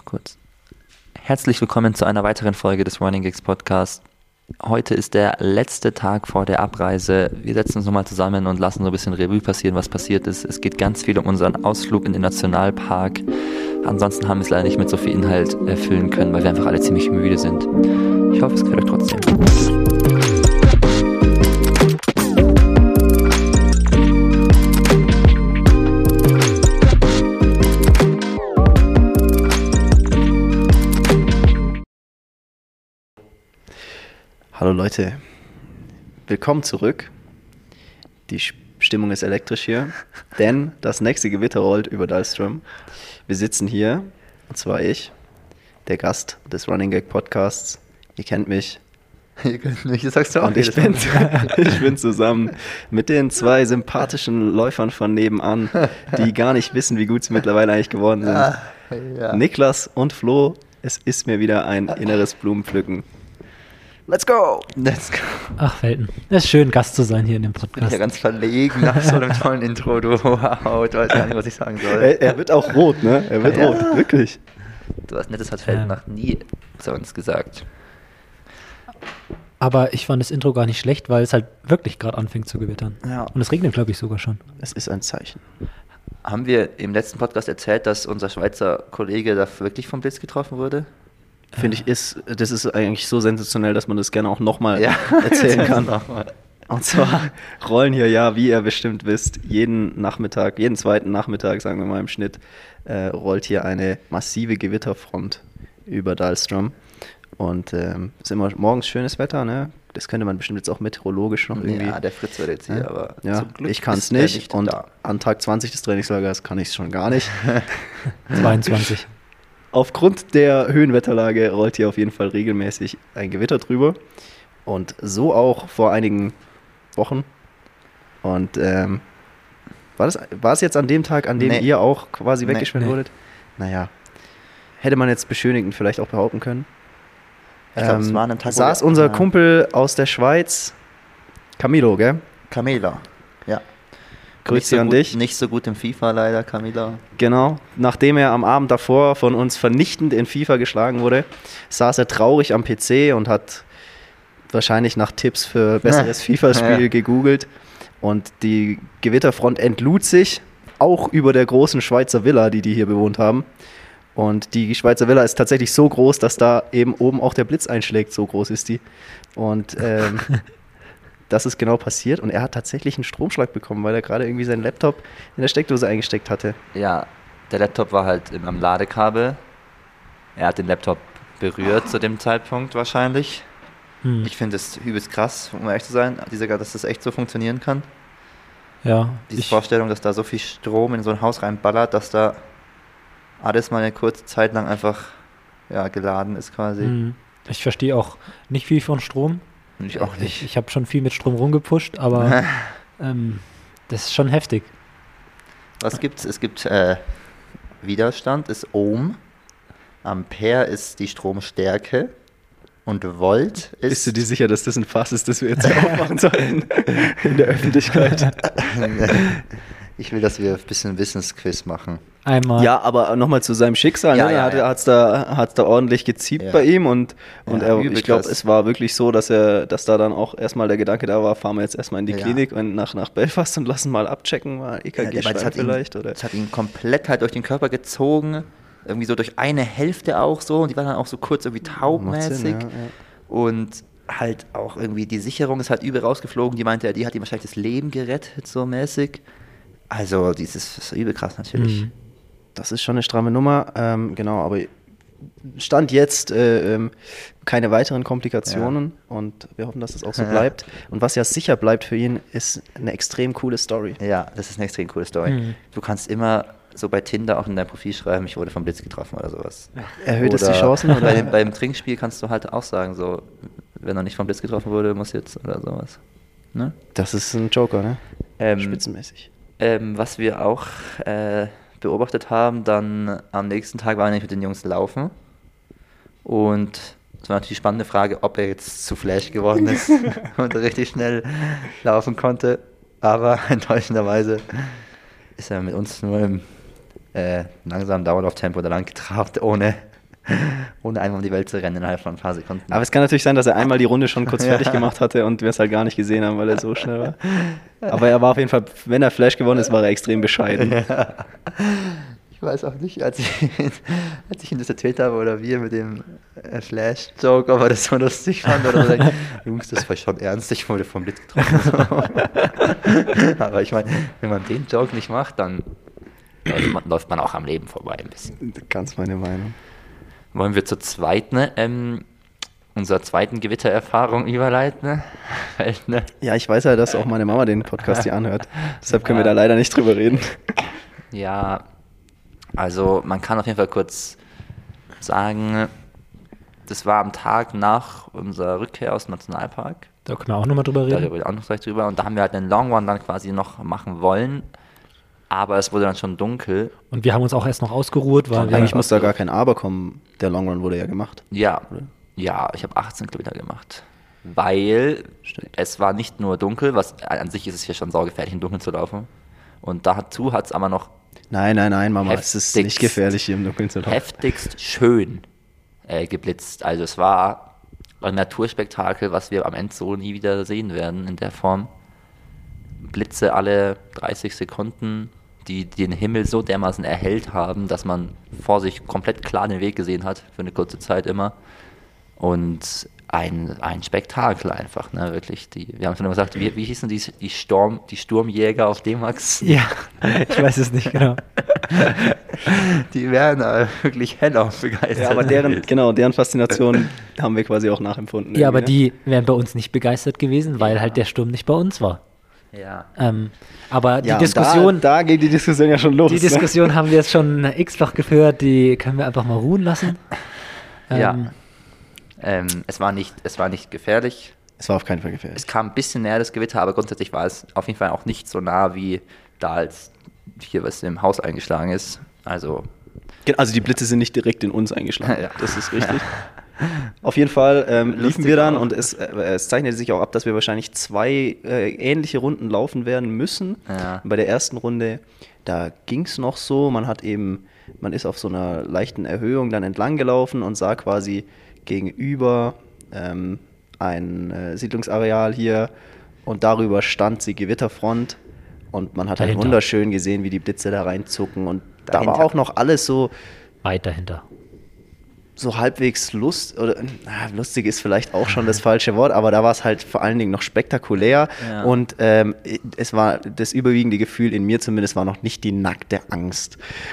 Kurz. Herzlich willkommen zu einer weiteren Folge des Running Gigs Podcast. Heute ist der letzte Tag vor der Abreise. Wir setzen uns nochmal zusammen und lassen so ein bisschen Revue passieren, was passiert ist. Es geht ganz viel um unseren Ausflug in den Nationalpark. Ansonsten haben wir es leider nicht mit so viel Inhalt erfüllen können, weil wir einfach alle ziemlich müde sind. Ich hoffe, es gefällt euch trotzdem. Hallo Leute, willkommen zurück. Die Stimmung ist elektrisch hier, denn das nächste Gewitter rollt über Dahlström. Wir sitzen hier, und zwar ich, der Gast des Running Gag Podcasts. Ihr kennt mich. Ihr kennt mich, das sagst du auch. Und ich bin zusammen mit den zwei sympathischen Läufern von nebenan, die gar nicht wissen, wie gut sie mittlerweile eigentlich geworden sind. Ja. Niklas und Flo, es ist mir wieder ein inneres Blumenpflücken. Let's go! Let's go! Ach, Welten. Es ist schön, Gast zu sein hier in dem Podcast. Ich bin ja ganz verlegen nach so einem tollen Intro. Du, wow, ich weiß gar nicht, was ich sagen soll. Er wird auch rot, ne? Er wird rot, wirklich. Du hast Nettes hat Felden noch nie sonst gesagt. Aber ich fand das Intro gar nicht schlecht, weil es halt wirklich gerade anfängt zu gewittern. Ja. Und es regnet, glaube ich, sogar schon. Es ist ein Zeichen. Haben wir im letzten Podcast erzählt, dass unser Schweizer Kollege da wirklich vom Blitz getroffen wurde? Finde ich, das ist eigentlich so sensationell, dass man das gerne auch nochmal erzählen kann. Und zwar rollen hier wie ihr bestimmt wisst, jeden zweiten Nachmittag, sagen wir mal im Schnitt, rollt hier eine massive Gewitterfront über Dahlström. Und es ist immer morgens schönes Wetter, ne? Das könnte man bestimmt jetzt auch meteorologisch noch irgendwie. Ja, der Fritz wird jetzt hier, aber zum Glück ich kann es nicht. Und an Tag 20 des Trainingslagers kann ich es schon gar nicht. 22. Aufgrund der Höhenwetterlage rollt hier auf jeden Fall regelmäßig ein Gewitter drüber. Und so auch vor einigen Wochen. Und war es jetzt an dem Tag, an dem ihr auch quasi weggeschwemmt wurdet? Naja, hätte man jetzt beschönigend vielleicht auch behaupten können. Ich glaube, es war an einem Tag, saß unser Kumpel aus der Schweiz, Camilo, gell? Camilo, ja. Grüße an dich. Nicht so gut im FIFA leider, Camilo. Genau, nachdem er am Abend davor von uns vernichtend in FIFA geschlagen wurde, saß er traurig am PC und hat wahrscheinlich nach Tipps für besseres FIFA-Spiel gegoogelt. Und die Gewitterfront entlud sich, auch über der großen Schweizer Villa, die hier bewohnt haben. Und die Schweizer Villa ist tatsächlich so groß, dass da eben oben auch der Blitz einschlägt, so groß ist die. Und das ist genau passiert und er hat tatsächlich einen Stromschlag bekommen, weil er gerade irgendwie seinen Laptop in der Steckdose eingesteckt hatte. Ja, der Laptop war halt am Ladekabel. Er hat den Laptop berührt zu dem Zeitpunkt wahrscheinlich. Ich finde es übelst krass, um ehrlich zu sein, dass das echt so funktionieren kann. Ja. Diese Vorstellung, dass da so viel Strom in so ein Haus reinballert, dass da alles mal eine kurze Zeit lang einfach geladen ist quasi. Ich verstehe auch nicht viel von Strom. Ich auch nicht. Ich habe schon viel mit Strom rumgepusht, aber das ist schon heftig. Was gibt's? Es gibt Widerstand, ist Ohm. Ampere ist die Stromstärke. Und Volt ist... Bist du dir sicher, dass das ein Fass ist, das wir jetzt aufmachen sollten in der Öffentlichkeit? Ich will, dass wir ein bisschen Wissensquiz machen. Einmal. Ja, aber nochmal zu seinem Schicksal. Hat's da ordentlich geziebt bei ihm und ich glaube, es war wirklich so, dass da dann auch erstmal der Gedanke da war, fahren wir jetzt erstmal in die Klinik und nach Belfast und lassen mal abchecken, mal EKG-Schreiben vielleicht. Es hat ihn komplett halt durch den Körper gezogen, irgendwie so durch eine Hälfte auch so und die war dann auch so kurz irgendwie taubmäßig und halt auch irgendwie die Sicherung ist halt übel rausgeflogen, die meinte, die hat ihm wahrscheinlich das Leben gerettet, so mäßig. Also, das ist übel krass natürlich. Das ist schon eine stramme Nummer, genau, aber Stand jetzt keine weiteren Komplikationen und wir hoffen, dass das auch so bleibt. Und was ja sicher bleibt für ihn, ist eine extrem coole Story. Ja, das ist eine extrem coole Story. Du kannst immer so bei Tinder auch in dein Profil schreiben, ich wurde vom Blitz getroffen oder sowas. Erhöht es die Chancen? Oder? Beim Trinkspiel kannst du halt auch sagen, so, wenn er nicht vom Blitz getroffen wurde, muss jetzt oder sowas. Ne? Das ist ein Joker, ne? Spitzenmäßig. Was wir auch beobachtet haben, dann am nächsten Tag waren wir mit den Jungs laufen und es war natürlich die spannende Frage, ob er jetzt zu Flash geworden ist und richtig schnell laufen konnte, aber enttäuschenderweise ist er mit uns nur im langsamen Dauerlauftempo da lang getrabt, ohne Ohne einmal um die Welt zu rennen innerhalb von ein paar Sekunden. Aber es kann natürlich sein, dass er einmal die Runde schon kurz fertig gemacht hatte und wir es halt gar nicht gesehen haben, weil er so schnell war. Aber er war auf jeden Fall, wenn er Flash gewonnen ist, war er extrem bescheiden. Ja. Ich weiß auch nicht, als ich ihm das erzählt habe oder wir mit dem Flash-Joke, ob er das so lustig fand oder so. Jungs, das war schon ernst, ich wurde vom Blitz getroffen. Aber ich meine, wenn man den Joke nicht macht, dann läuft man auch am Leben vorbei ein bisschen. Ganz meine Meinung. Wollen wir zur zweiten, unserer zweiten Gewittererfahrung überleiten? Ne? Ja, ich weiß ja, dass auch meine Mama den Podcast hier anhört. Deshalb können wir da leider nicht drüber reden. Ja, also man kann auf jeden Fall kurz sagen, das war am Tag nach unserer Rückkehr aus dem Nationalpark. Da können wir auch nochmal drüber reden. Da reden wir auch noch gleich drüber. Und da haben wir halt einen Long Run dann quasi noch machen wollen. Aber es wurde dann schon dunkel. Und wir haben uns auch erst noch ausgeruht, weil Eigentlich muss da gar kein Aber kommen. Der Long Run wurde ja gemacht. Ja, ja, ich habe 18 Kilometer gemacht. Weil es war nicht nur dunkel, was an sich ist es ja schon saugefährlich, im Dunkeln zu laufen. Und dazu hat es aber noch Nein, Mama, es ist nicht gefährlich, hier im Dunkeln zu laufen. Heftigst schön geblitzt. Also es war ein Naturspektakel, was wir am Ende so nie wieder sehen werden in der Form. Blitze alle 30 Sekunden, die den Himmel so dermaßen erhellt haben, dass man vor sich komplett klar den Weg gesehen hat, für eine kurze Zeit immer. Und ein Spektakel einfach, ne, wirklich. Wir haben schon immer gesagt, wie hießen die Sturmjäger auf D-Max? Ja, ich weiß es nicht genau. Die wären wirklich hellauf begeistert. Ja, aber deren Faszination haben wir quasi auch nachempfunden. Ja, aber die wären bei uns nicht begeistert gewesen, weil halt der Sturm nicht bei uns war. Ja. Aber die ja, Diskussion... Da geht die Diskussion ja schon los. Die Diskussion haben wir jetzt schon x-fach geführt, die können wir einfach mal ruhen lassen. Ja. Es war nicht gefährlich. Es war auf keinen Fall gefährlich. Es kam ein bisschen näher, das Gewitter, aber grundsätzlich war es auf jeden Fall auch nicht so nah wie da, als hier was im Haus eingeschlagen ist. Also die Blitze sind nicht direkt in uns eingeschlagen. Ja. Das ist richtig. Auf jeden Fall liefen wir dann und es zeichnete sich auch ab, dass wir wahrscheinlich 2 ähnliche Runden laufen werden müssen. Ja. Bei der ersten Runde, da ging es noch so, man ist auf so einer leichten Erhöhung dann entlang gelaufen und sah quasi gegenüber ein Siedlungsareal hier und darüber stand die Gewitterfront und man hat halt wunderschön gesehen, wie die Blitze da reinzucken und da war auch noch alles so weit dahinter. So halbwegs lustig ist vielleicht auch schon das falsche Wort, aber da war es halt vor allen Dingen noch spektakulär und es war das überwiegende Gefühl, in mir zumindest war noch nicht die nackte Angst.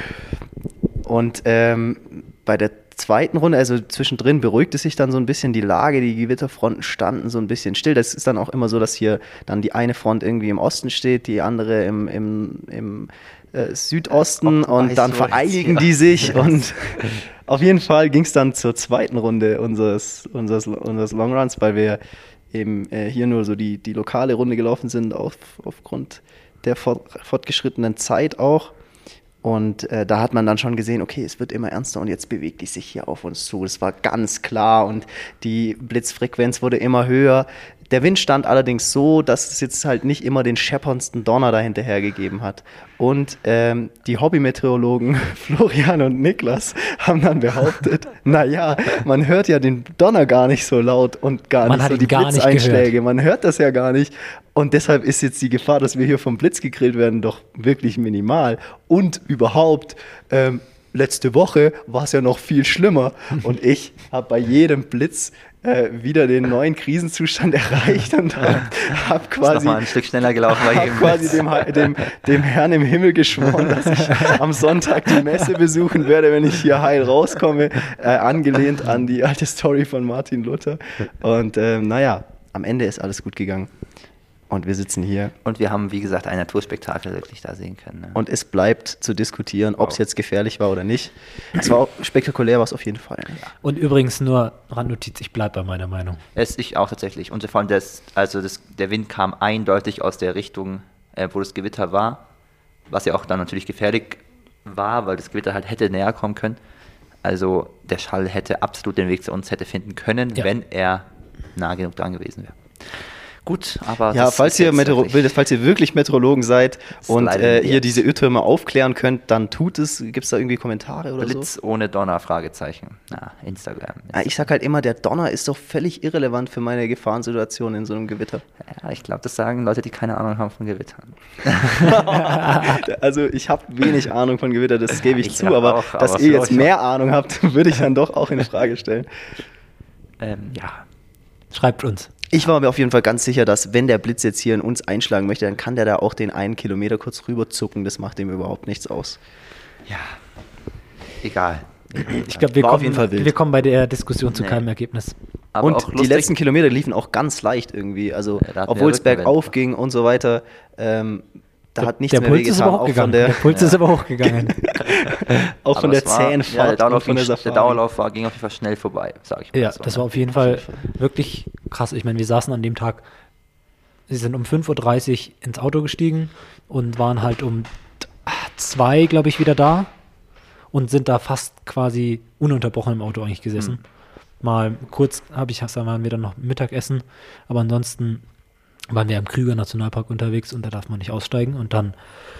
Und bei der zweiten Runde, also zwischendrin beruhigte sich dann so ein bisschen die Lage, die Gewitterfronten standen so ein bisschen still. Das ist dann auch immer so, dass hier dann die eine Front irgendwie im Osten steht, die andere im Südosten und dann vereinigen die sich und auf jeden Fall ging es dann zur zweiten Runde unseres Longruns, weil wir eben hier nur so die lokale Runde gelaufen sind aufgrund der fortgeschrittenen Zeit auch. Und da hat man dann schon gesehen, okay, es wird immer ernster und jetzt bewegt die sich hier auf uns zu. Das war ganz klar und die Blitzfrequenz wurde immer höher. Der Wind stand allerdings so, dass es jetzt halt nicht immer den schepperndsten Donner dahinterher gegeben hat. Und die Hobbymeteorologen Florian und Niklas haben dann behauptet, naja, man hört ja den Donner gar nicht so laut und gar nicht so die Blitzeinschläge. Man hört das ja gar nicht. Und deshalb ist jetzt die Gefahr, dass wir hier vom Blitz gegrillt werden, doch wirklich minimal. Und überhaupt, letzte Woche war es ja noch viel schlimmer. Und ich habe bei jedem Blitz wieder den neuen Krisenzustand erreicht und habe quasi mal ein Stück schneller gelaufen bei jedem quasi dem Herrn im Himmel geschworen, dass ich am Sonntag die Messe besuchen werde, wenn ich hier heil rauskomme, angelehnt an die alte Story von Martin Luther. Und am Ende ist alles gut gegangen. Und wir sitzen hier. Und wir haben, wie gesagt, ein Naturspektakel wirklich da sehen können. Ne? Und es bleibt zu diskutieren, ob es jetzt gefährlich war oder nicht. Es war auch spektakulär, war es auf jeden Fall. Ja. Und übrigens nur Randnotiz, ich bleibe bei meiner Meinung. Ich auch tatsächlich. Und vor allem der Wind kam eindeutig aus der Richtung, wo das Gewitter war, was ja auch dann natürlich gefährlich war, weil das Gewitter halt hätte näher kommen können. Also der Schall hätte absolut den Weg zu uns finden können, wenn er nah genug dran gewesen wäre. Gut, aber Ja, das falls ist ihr, jetzt falls ihr wirklich Meteorologen seid und Slide in hier diese Irrtümer aufklären könnt, dann tut es. Gibt es da irgendwie Kommentare oder so? Blitz ohne Donner, Fragezeichen. Na, Instagram. Ich sag halt immer, der Donner ist doch völlig irrelevant für meine Gefahrensituation in so einem Gewitter. Ja, ich glaube, das sagen Leute, die keine Ahnung haben von Gewittern. Also ich habe wenig Ahnung von Gewitter, das gebe ich Ich zu, hab aber auch, dass aber ihr für jetzt euch mehr Ahnung habt, würde ich dann doch auch in Frage stellen. Ja, Schreibt uns. Ich war mir auf jeden Fall ganz sicher, dass wenn der Blitz jetzt hier in uns einschlagen möchte, dann kann der da auch den 1 Kilometer kurz rüber zucken, das macht ihm überhaupt nichts aus. ja, egal. Ich glaube, wir, War auf jeden Fall kommen- wild. wir kommen bei der Diskussion zu Nee. keinem Ergebnis. Aber Und auch die lustig, letzten Kilometer liefen auch ganz leicht irgendwie, also Ja, da hatten obwohl wir es bergauf Rückenwind. ging und so weiter, da hat nichts der mehr Puls ist wehgetan, aber auch hochgegangen. von Der der, Puls ist aber hochgegangen. auch aber von der es war- zähen ja, Fahrt der Dauerlauf, und von der ging, der Safari. Dauerlauf ging auf jeden Fall schnell vorbei, sag ich mal Ja, so. das ne? war auf jeden Fall wirklich krass. Ich meine, wir saßen an dem Tag, sie sind um 5:30 Uhr ins Auto gestiegen und waren halt um 2, glaube ich, wieder da und sind da fast quasi ununterbrochen im Auto eigentlich gesessen. Mal kurz waren wir dann noch Mittagessen, aber ansonsten waren wir im Krüger Nationalpark unterwegs und da darf man nicht aussteigen und dann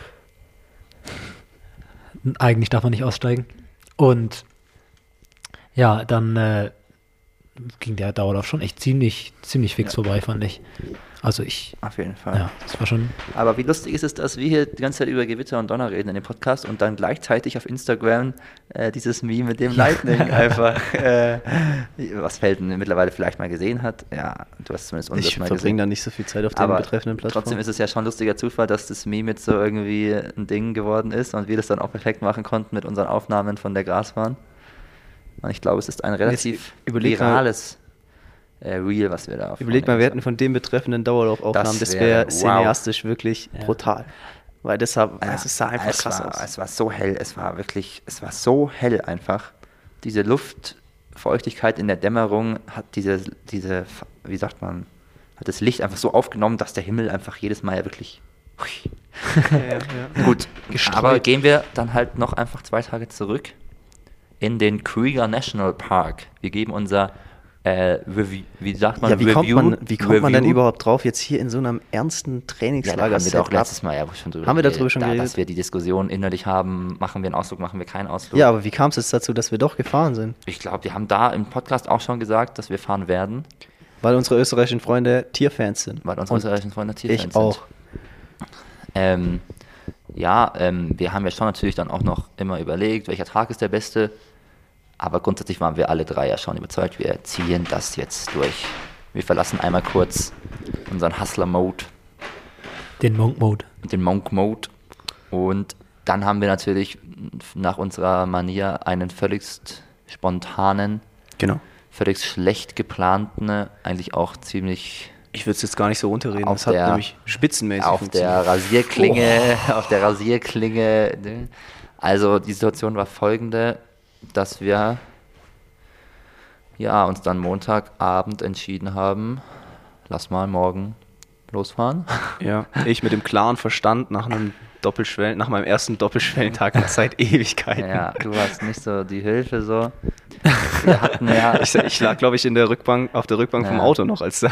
eigentlich darf man nicht aussteigen und ja, dann ging der Dauerlauf schon echt ziemlich fix vorbei, fand ich. Also Auf jeden Fall. ja, das war schon, Aber wie lustig ist es, dass wir hier die ganze Zeit über Gewitter und Donner reden in dem Podcast und dann gleichzeitig auf Instagram dieses Meme mit dem Lightning einfach, was Felden mittlerweile vielleicht mal gesehen hat. Ja, du hast zumindest uns Ich das mal verbringe gesehen. da nicht so viel Zeit auf den Aber betreffenden Plattformen. trotzdem ist es ja schon ein lustiger Zufall, dass das Meme jetzt so irgendwie ein Ding geworden ist und wir das dann auch perfekt machen konnten mit unseren Aufnahmen von der Grasbahn. Und ich glaube, es ist ein relativ überleg mal- virales Reel, was wir da auf Überleg mal, wir hätten von dem betreffenden Dauerlaufaufnahmen, das Das wäre wäre- wow. cineastisch wirklich Ja. brutal. Weil es sah einfach krass aus. Es war so hell, es war so hell einfach. Diese Luftfeuchtigkeit in der Dämmerung hat wie sagt man, hat das Licht einfach so aufgenommen, dass der Himmel einfach jedes Mal ja wirklich. Gut, Gestreut. aber gehen wir dann halt noch einfach 2 Tage zurück in den Krüger National Park. Wir geben unser Review, wie sagt man, Ja, wie kommt man denn Review? überhaupt drauf, jetzt hier in so einem ernsten Ja, da Trainingslager haben wir doch letztes Mal ja schon drüber Haben wir darüber schon geredet? Dass wir die Diskussion innerlich haben, machen wir einen Ausflug, machen wir keinen Ausflug. Ja, aber wie kam es jetzt dazu, dass wir doch gefahren sind? Ich glaube, wir haben da im Podcast auch schon gesagt, dass wir fahren werden, Weil unsere österreichischen Freunde Tierfans sind. weil unsere Und österreichischen Freunde Tierfans ich auch. sind. Wir haben ja schon natürlich dann auch noch immer überlegt, welcher Tag ist der beste. Aber grundsätzlich waren wir alle 3 ja schon überzeugt, wir ziehen das jetzt durch. Wir verlassen einmal kurz unseren Hustler-Mode, den Monk-Mode. den Monk-Mode. Und dann haben wir natürlich nach unserer Manier einen völligst spontanen, Genau. völlig schlecht geplanten, eigentlich auch ziemlich Ich würde es jetzt gar nicht so runterreden. Auf Das hat der- nämlich spitzenmäßig auf der Rasierklinge. Also die Situation war folgende, dass wir uns dann Montagabend entschieden haben, lass mal morgen losfahren. Ja, ich mit dem klaren Verstand nach meinem ersten Doppelschwellentag seit Ewigkeiten. Ja, du hast nicht so die Hilfe so. Wir hatten ja... Ich lag, glaube ich, auf der Rückbank vom Ja. Auto noch als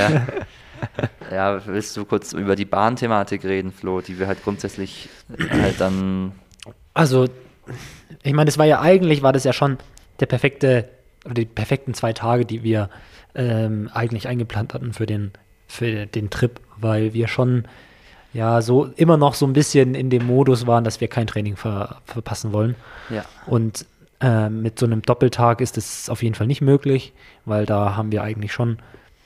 Ja, willst du kurz über die Bahnthematik reden, Flo, die wir halt grundsätzlich halt dann... Also, ich meine, war das ja schon die perfekten 2 Tage, die wir eigentlich eingeplant hatten für den Trip, weil wir schon ja so immer noch so ein bisschen in dem Modus waren, dass wir kein Training verpassen wollen. Ja. Und mit so einem Doppeltag ist es auf jeden Fall nicht möglich, weil da haben wir eigentlich schon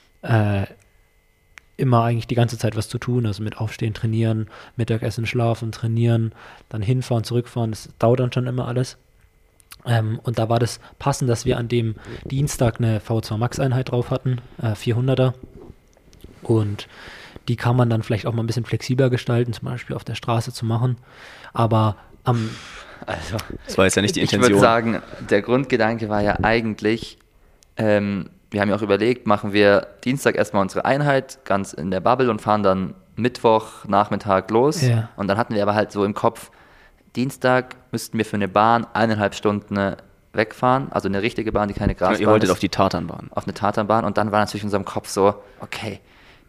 immer eigentlich die ganze Zeit was zu tun, also mit Aufstehen, Trainieren, Mittagessen, Schlafen, Trainieren, dann hinfahren, zurückfahren, das dauert dann schon immer alles. Und da war das passend, dass wir an dem Dienstag eine V2 Max Einheit drauf hatten, 400er, und die kann man dann vielleicht auch mal ein bisschen flexibler gestalten, zum Beispiel auf der Straße zu machen, aber Also, Das war jetzt ja nicht die ich Intention. würde sagen, der Grundgedanke war ja eigentlich, wir haben ja auch überlegt, machen wir Dienstag erstmal unsere Einheit ganz in der Bubble und fahren dann Mittwoch Nachmittag los. Ja. Und dann hatten wir aber halt so im Kopf, Dienstag müssten wir für eine Bahn 1,5 Stunden wegfahren, also eine richtige Bahn, die keine Grasbahn Ihr wolltet ist, auf die Tatanbahn. auf eine Tatanbahn. Und dann war natürlich in unserem Kopf so, okay,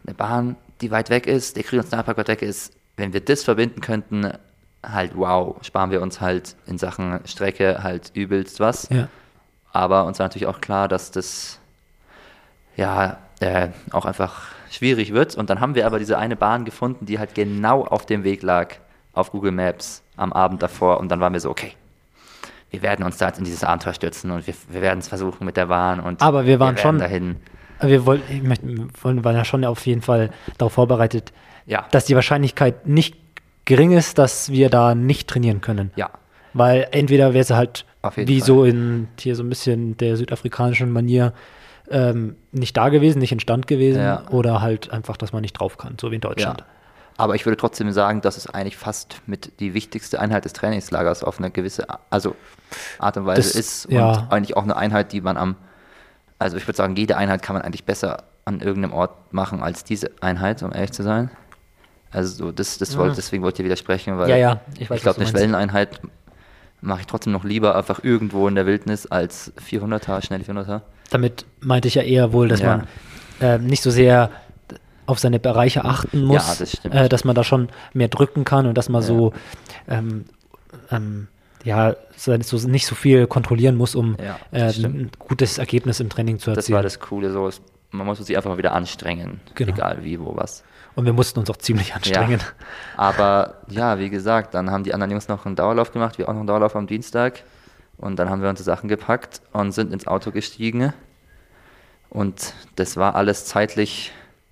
eine Bahn, die weit weg ist, der Krüger Nationalpark weit weg ist, wenn wir das verbinden könnten, halt wow, sparen wir uns halt in Sachen Strecke halt übelst was. Ja. Aber uns war natürlich auch klar, dass das ja auch einfach schwierig wird. Und dann haben wir aber diese eine Bahn gefunden, die halt genau auf dem Weg lag, auf Google Maps am Abend davor. Und dann waren wir so, okay, wir werden uns da jetzt in dieses Abenteuer stürzen und wir werden es versuchen mit der Bahn. Und Aber wir waren werden schon dahin. Wir waren ja schon auf jeden Fall darauf vorbereitet, Ja. dass die Wahrscheinlichkeit nicht gering ist, dass wir da nicht trainieren können. Ja, Weil entweder wäre es halt Auf jeden wie Fall. so in hier so ein bisschen der südafrikanischen Manier nicht da gewesen, nicht in Stand gewesen Ja. oder halt einfach, dass man nicht drauf kann, so wie in Deutschland. Ja. Aber ich würde trotzdem sagen, dass es eigentlich fast mit die wichtigste Einheit des Trainingslagers auf eine gewisse Art und Weise Das- ist. Und ja. eigentlich auch eine Einheit, die man also ich würde sagen, jede Einheit kann man eigentlich besser an irgendeinem Ort machen als diese Einheit, um ehrlich zu sein. Also deswegen wollte ich widersprechen, weil Ja, ich weiß, ich glaube, was eine du meinst. Schwelleneinheit mache ich trotzdem noch lieber einfach irgendwo in der Wildnis als 400er, schnelle 400er. Damit meinte ich ja eher wohl, dass Ja. man nicht so sehr auf seine Bereiche achten muss, Ja, das stimmt. dass man da schon mehr drücken kann und dass man Ja. so nicht so viel kontrollieren muss, um Ja, das stimmt. ein gutes Ergebnis im Training zu Das erzielen. war das Coole, so man muss sich einfach mal wieder anstrengen, Genau. egal wie, wo, was. Und wir mussten uns auch ziemlich anstrengen. Ja. Aber ja, wie gesagt, dann haben die anderen Jungs noch einen Dauerlauf gemacht, wir auch noch einen Dauerlauf am Dienstag. Und dann haben wir unsere Sachen gepackt und sind ins Auto gestiegen. Und das war alles zeitlich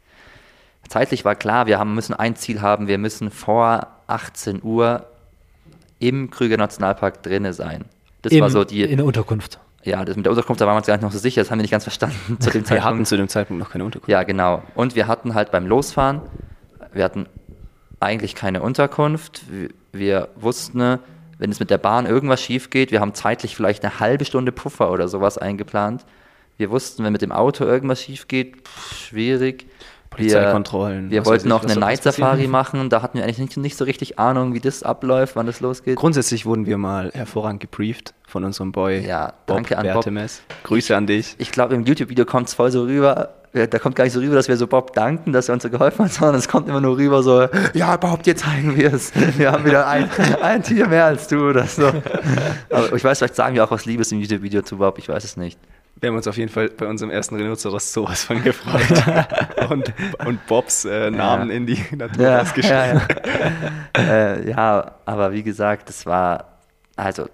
war klar, wir müssen ein Ziel haben, wir müssen vor 18 Uhr im Krüger Nationalpark drinne sein. Das war so in der Unterkunft. ja, das mit der Unterkunft, da waren wir uns gar nicht noch so sicher, das haben wir nicht ganz verstanden zu dem Wir Zeitpunkt. hatten zu dem Zeitpunkt noch keine Unterkunft. Ja, genau. Und wir hatten halt beim Losfahren, wir hatten eigentlich keine Unterkunft. Wir wussten, wenn es mit der Bahn irgendwas schief geht, wir haben zeitlich vielleicht eine halbe Stunde Puffer oder sowas eingeplant. Wir wussten, wenn mit dem Auto irgendwas schief geht, schwierig. Polizeikontrollen. Wir was wollten weiß ich, noch was eine soll Night passieren? Safari machen, da hatten wir eigentlich nicht so richtig Ahnung, wie das abläuft, wann das losgeht. Grundsätzlich wurden wir mal hervorragend gebrieft von unserem Boy Ja, Bob danke an Bob. Bertemes. Grüße an dich. Ich glaube, im YouTube-Video kommt es voll so rüber, da kommt gar nicht so rüber, dass wir so Bob danken, dass er uns so geholfen hat, sondern es kommt immer nur rüber so, ja Bob, dir zeigen wir es. Wir haben wieder ein Tier mehr als du oder so. Aber ich weiß, vielleicht sagen wir auch was Liebes im YouTube-Video zu Bob, ich weiß es nicht. Wir haben uns auf jeden Fall bei unserem ersten Rhinoceros sowas von gefreut. und Bobs Namen in die Natur rausgeschrieben. Ja, aber wie gesagt, das war also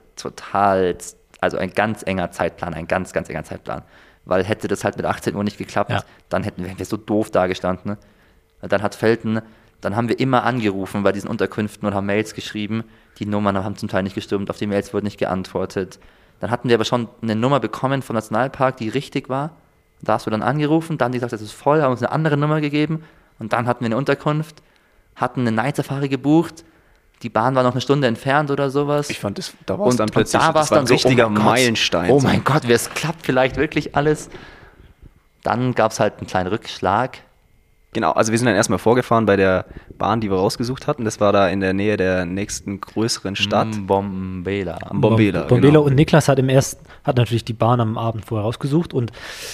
ein ganz enger Zeitplan, ein ganz, ganz enger Zeitplan. Weil hätte das halt mit 18 Uhr nicht geklappt, Ja. dann wären wir so doof dagestanden. Ne? Dann haben wir immer angerufen bei diesen Unterkünften und haben Mails geschrieben. Die Nummern haben zum Teil nicht gestimmt, auf die Mails wurde nicht geantwortet. Dann hatten wir aber schon eine Nummer bekommen vom Nationalpark, die richtig war. Da hast du dann angerufen, dann haben die gesagt, das ist voll, haben uns eine andere Nummer gegeben. Und dann hatten wir eine Unterkunft, hatten eine Night Safari gebucht. Die Bahn war noch eine Stunde entfernt oder sowas. Ich fand, da war es dann plötzlich da war's das war ein so, richtiger oh mein Gott, Meilenstein. Oh mein Gott, es klappt vielleicht wirklich alles. Dann gab es halt einen kleinen Rückschlag. Genau, also wir sind dann erstmal vorgefahren bei der Bahn, die wir rausgesucht hatten. Das war da in der Nähe der nächsten größeren Stadt. Bombela. Bombela. Bombela Genau. und Niklas hat natürlich die Bahn am Abend vorher rausgesucht und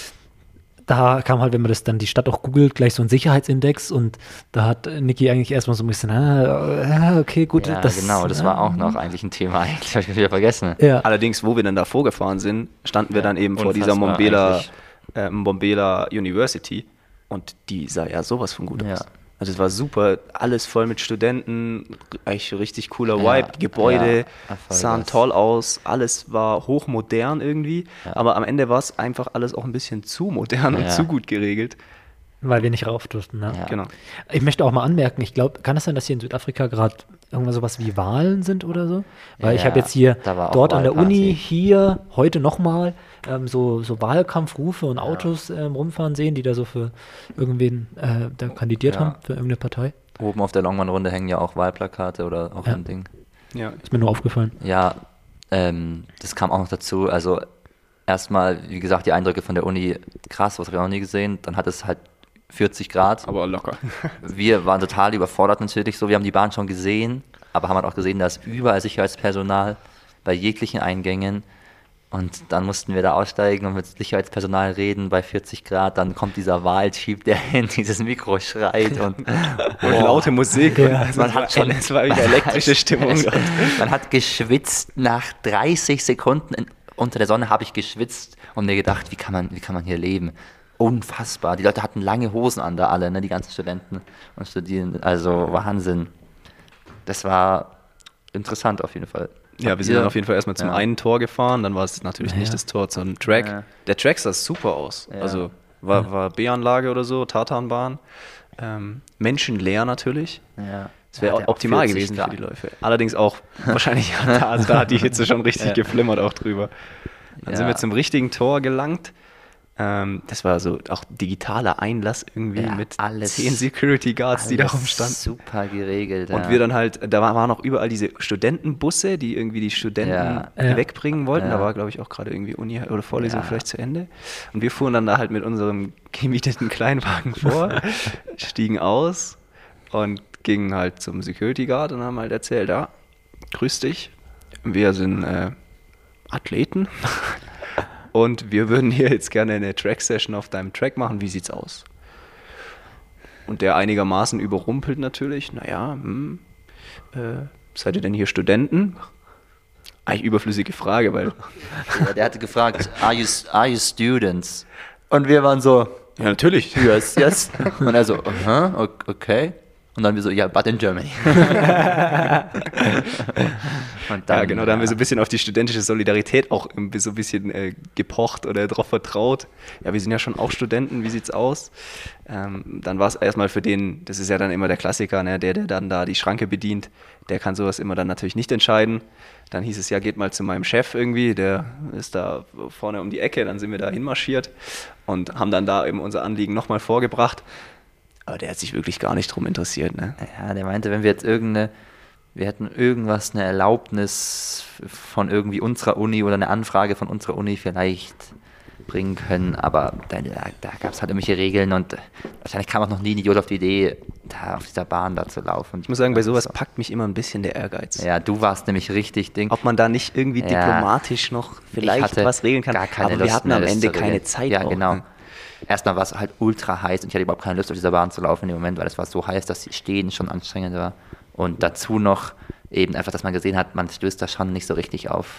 da kam halt, wenn man das dann die Stadt auch googelt, gleich so ein Sicherheitsindex und da hat Niki eigentlich erstmal so ein bisschen, okay, gut. Ja, genau, das war auch noch eigentlich ein Thema, eigentlich habe ich wieder vergessen. Ja, Allerdings, wo wir dann da vorgefahren sind, standen wir dann eben vor dieser unfassbar Bombela University und die sah ja sowas von gut Ja. aus. Also es war super, alles voll mit Studenten, eigentlich richtig cooler Ja, Vibe, die Gebäude ja, voll sahen was. toll aus, alles war hochmodern irgendwie, Ja. aber am Ende war es einfach alles auch ein bisschen zu modern und Ja. zu gut geregelt. weil wir nicht rauf durften. Ne? Ja. Genau. Ich möchte auch mal anmerken, ich glaube, kann es sein, dass hier in Südafrika gerade irgendwas sowas wie Wahlen sind oder so? Weil ich Ja, habe jetzt hier da war auch dort an der Wahlparty. Uni, hier, heute nochmal so Wahlkampfrufe und Autos rumfahren sehen, die da so für irgendwen da kandidiert Ja. haben, für irgendeine Partei. Oben auf der Longman-Runde hängen ja auch Wahlplakate oder auch Ja. ein Ding. Ja. Ist mir nur aufgefallen. Ja, das kam auch noch dazu. Also erstmal, wie gesagt, die Eindrücke von der Uni, krass, was habe ich auch nie gesehen. Dann hat es halt 40 Grad. Aber locker. Wir waren total überfordert natürlich so. Wir haben die Bahn schon gesehen, aber haben halt auch gesehen, da ist überall Sicherheitspersonal bei jeglichen Eingängen. Und dann mussten wir da aussteigen und mit Sicherheitspersonal reden bei 40 Grad. Dann kommt dieser Wahltyp, der in dieses Mikro schreit und laute Musik. Ja. Und es war wieder elektrische Stimmung. Man hat geschwitzt. Nach 30 Sekunden unter der Sonne habe ich geschwitzt und mir gedacht, wie kann man hier leben? Unfassbar. Die Leute hatten lange Hosen an da alle, ne, die ganzen Studenten und Studierenden. Also Wahnsinn. Das war interessant auf jeden Fall. Ja, wir sind dann auf jeden Fall erstmal zum einen Tor gefahren, dann war es natürlich nicht das Tor, sondern Track. Ja. Der Track sah super aus. Ja. Also war B-Anlage oder so, Tartanbahn. Menschenleer natürlich. Ja. Das wäre optimal gewesen für die Läufe. Allerdings auch wahrscheinlich, da hat die Hitze schon richtig geflimmert auch drüber. Dann sind wir zum richtigen Tor gelangt. Das war so auch digitaler Einlass irgendwie mit 10 Security Guards, die da rumstanden. Super geregelt. Und wir dann halt, da waren auch überall diese Studentenbusse, die irgendwie die Studenten wegbringen wollten. Da war, glaube ich, auch gerade irgendwie Uni oder Vorlesung vielleicht zu Ende. Und wir fuhren dann da halt mit unserem gemieteten Kleinwagen vor, stiegen aus und gingen halt zum Security Guard und haben halt erzählt, grüß dich, wir sind Athleten. Und wir würden hier jetzt gerne eine Track-Session auf deinem Track machen. Wie sieht's aus? Und der einigermaßen überrumpelt natürlich. Seid ihr denn hier Studenten? Eigentlich überflüssige Frage, weil... Ja, der hatte gefragt, are you students? Und wir waren so... Ja, natürlich. Yes. Und er so, okay. Und dann wir so, but in Germany. Und dann, da haben wir so ein bisschen auf die studentische Solidarität auch so ein bisschen gepocht oder drauf vertraut. Ja, wir sind ja schon auch Studenten, wie sieht's aus? Dann war es erstmal für den, das ist ja dann immer der Klassiker, ne, der dann da die Schranke bedient, der kann sowas immer dann natürlich nicht entscheiden. Dann hieß es, geht mal zu meinem Chef irgendwie, der ist da vorne um die Ecke, dann sind wir da hinmarschiert und haben dann da eben unser Anliegen nochmal vorgebracht. Aber der hat sich wirklich gar nicht drum interessiert, ne? Ja, der meinte, wenn wir jetzt wir hätten eine Erlaubnis von irgendwie unserer Uni oder eine Anfrage von unserer Uni vielleicht bringen können, aber da gab es halt irgendwelche Regeln und wahrscheinlich kam auch noch nie ein Idiot auf die Idee, da auf dieser Bahn da zu laufen. Ich muss sagen, bei sowas packt mich immer ein bisschen der Ehrgeiz. Ja, du warst nämlich richtig Ob man da nicht irgendwie diplomatisch noch vielleicht was regeln kann, gar keine aber Lust wir hatten am Ende keine Zeit. Ja, genau. Erstmal war es halt ultra heiß und ich hatte überhaupt keine Lust auf dieser Bahn zu laufen in dem Moment, weil es war so heiß, dass die Stehen schon anstrengend war. Und dazu noch eben einfach, dass man gesehen hat, man stößt da schon nicht so richtig auf,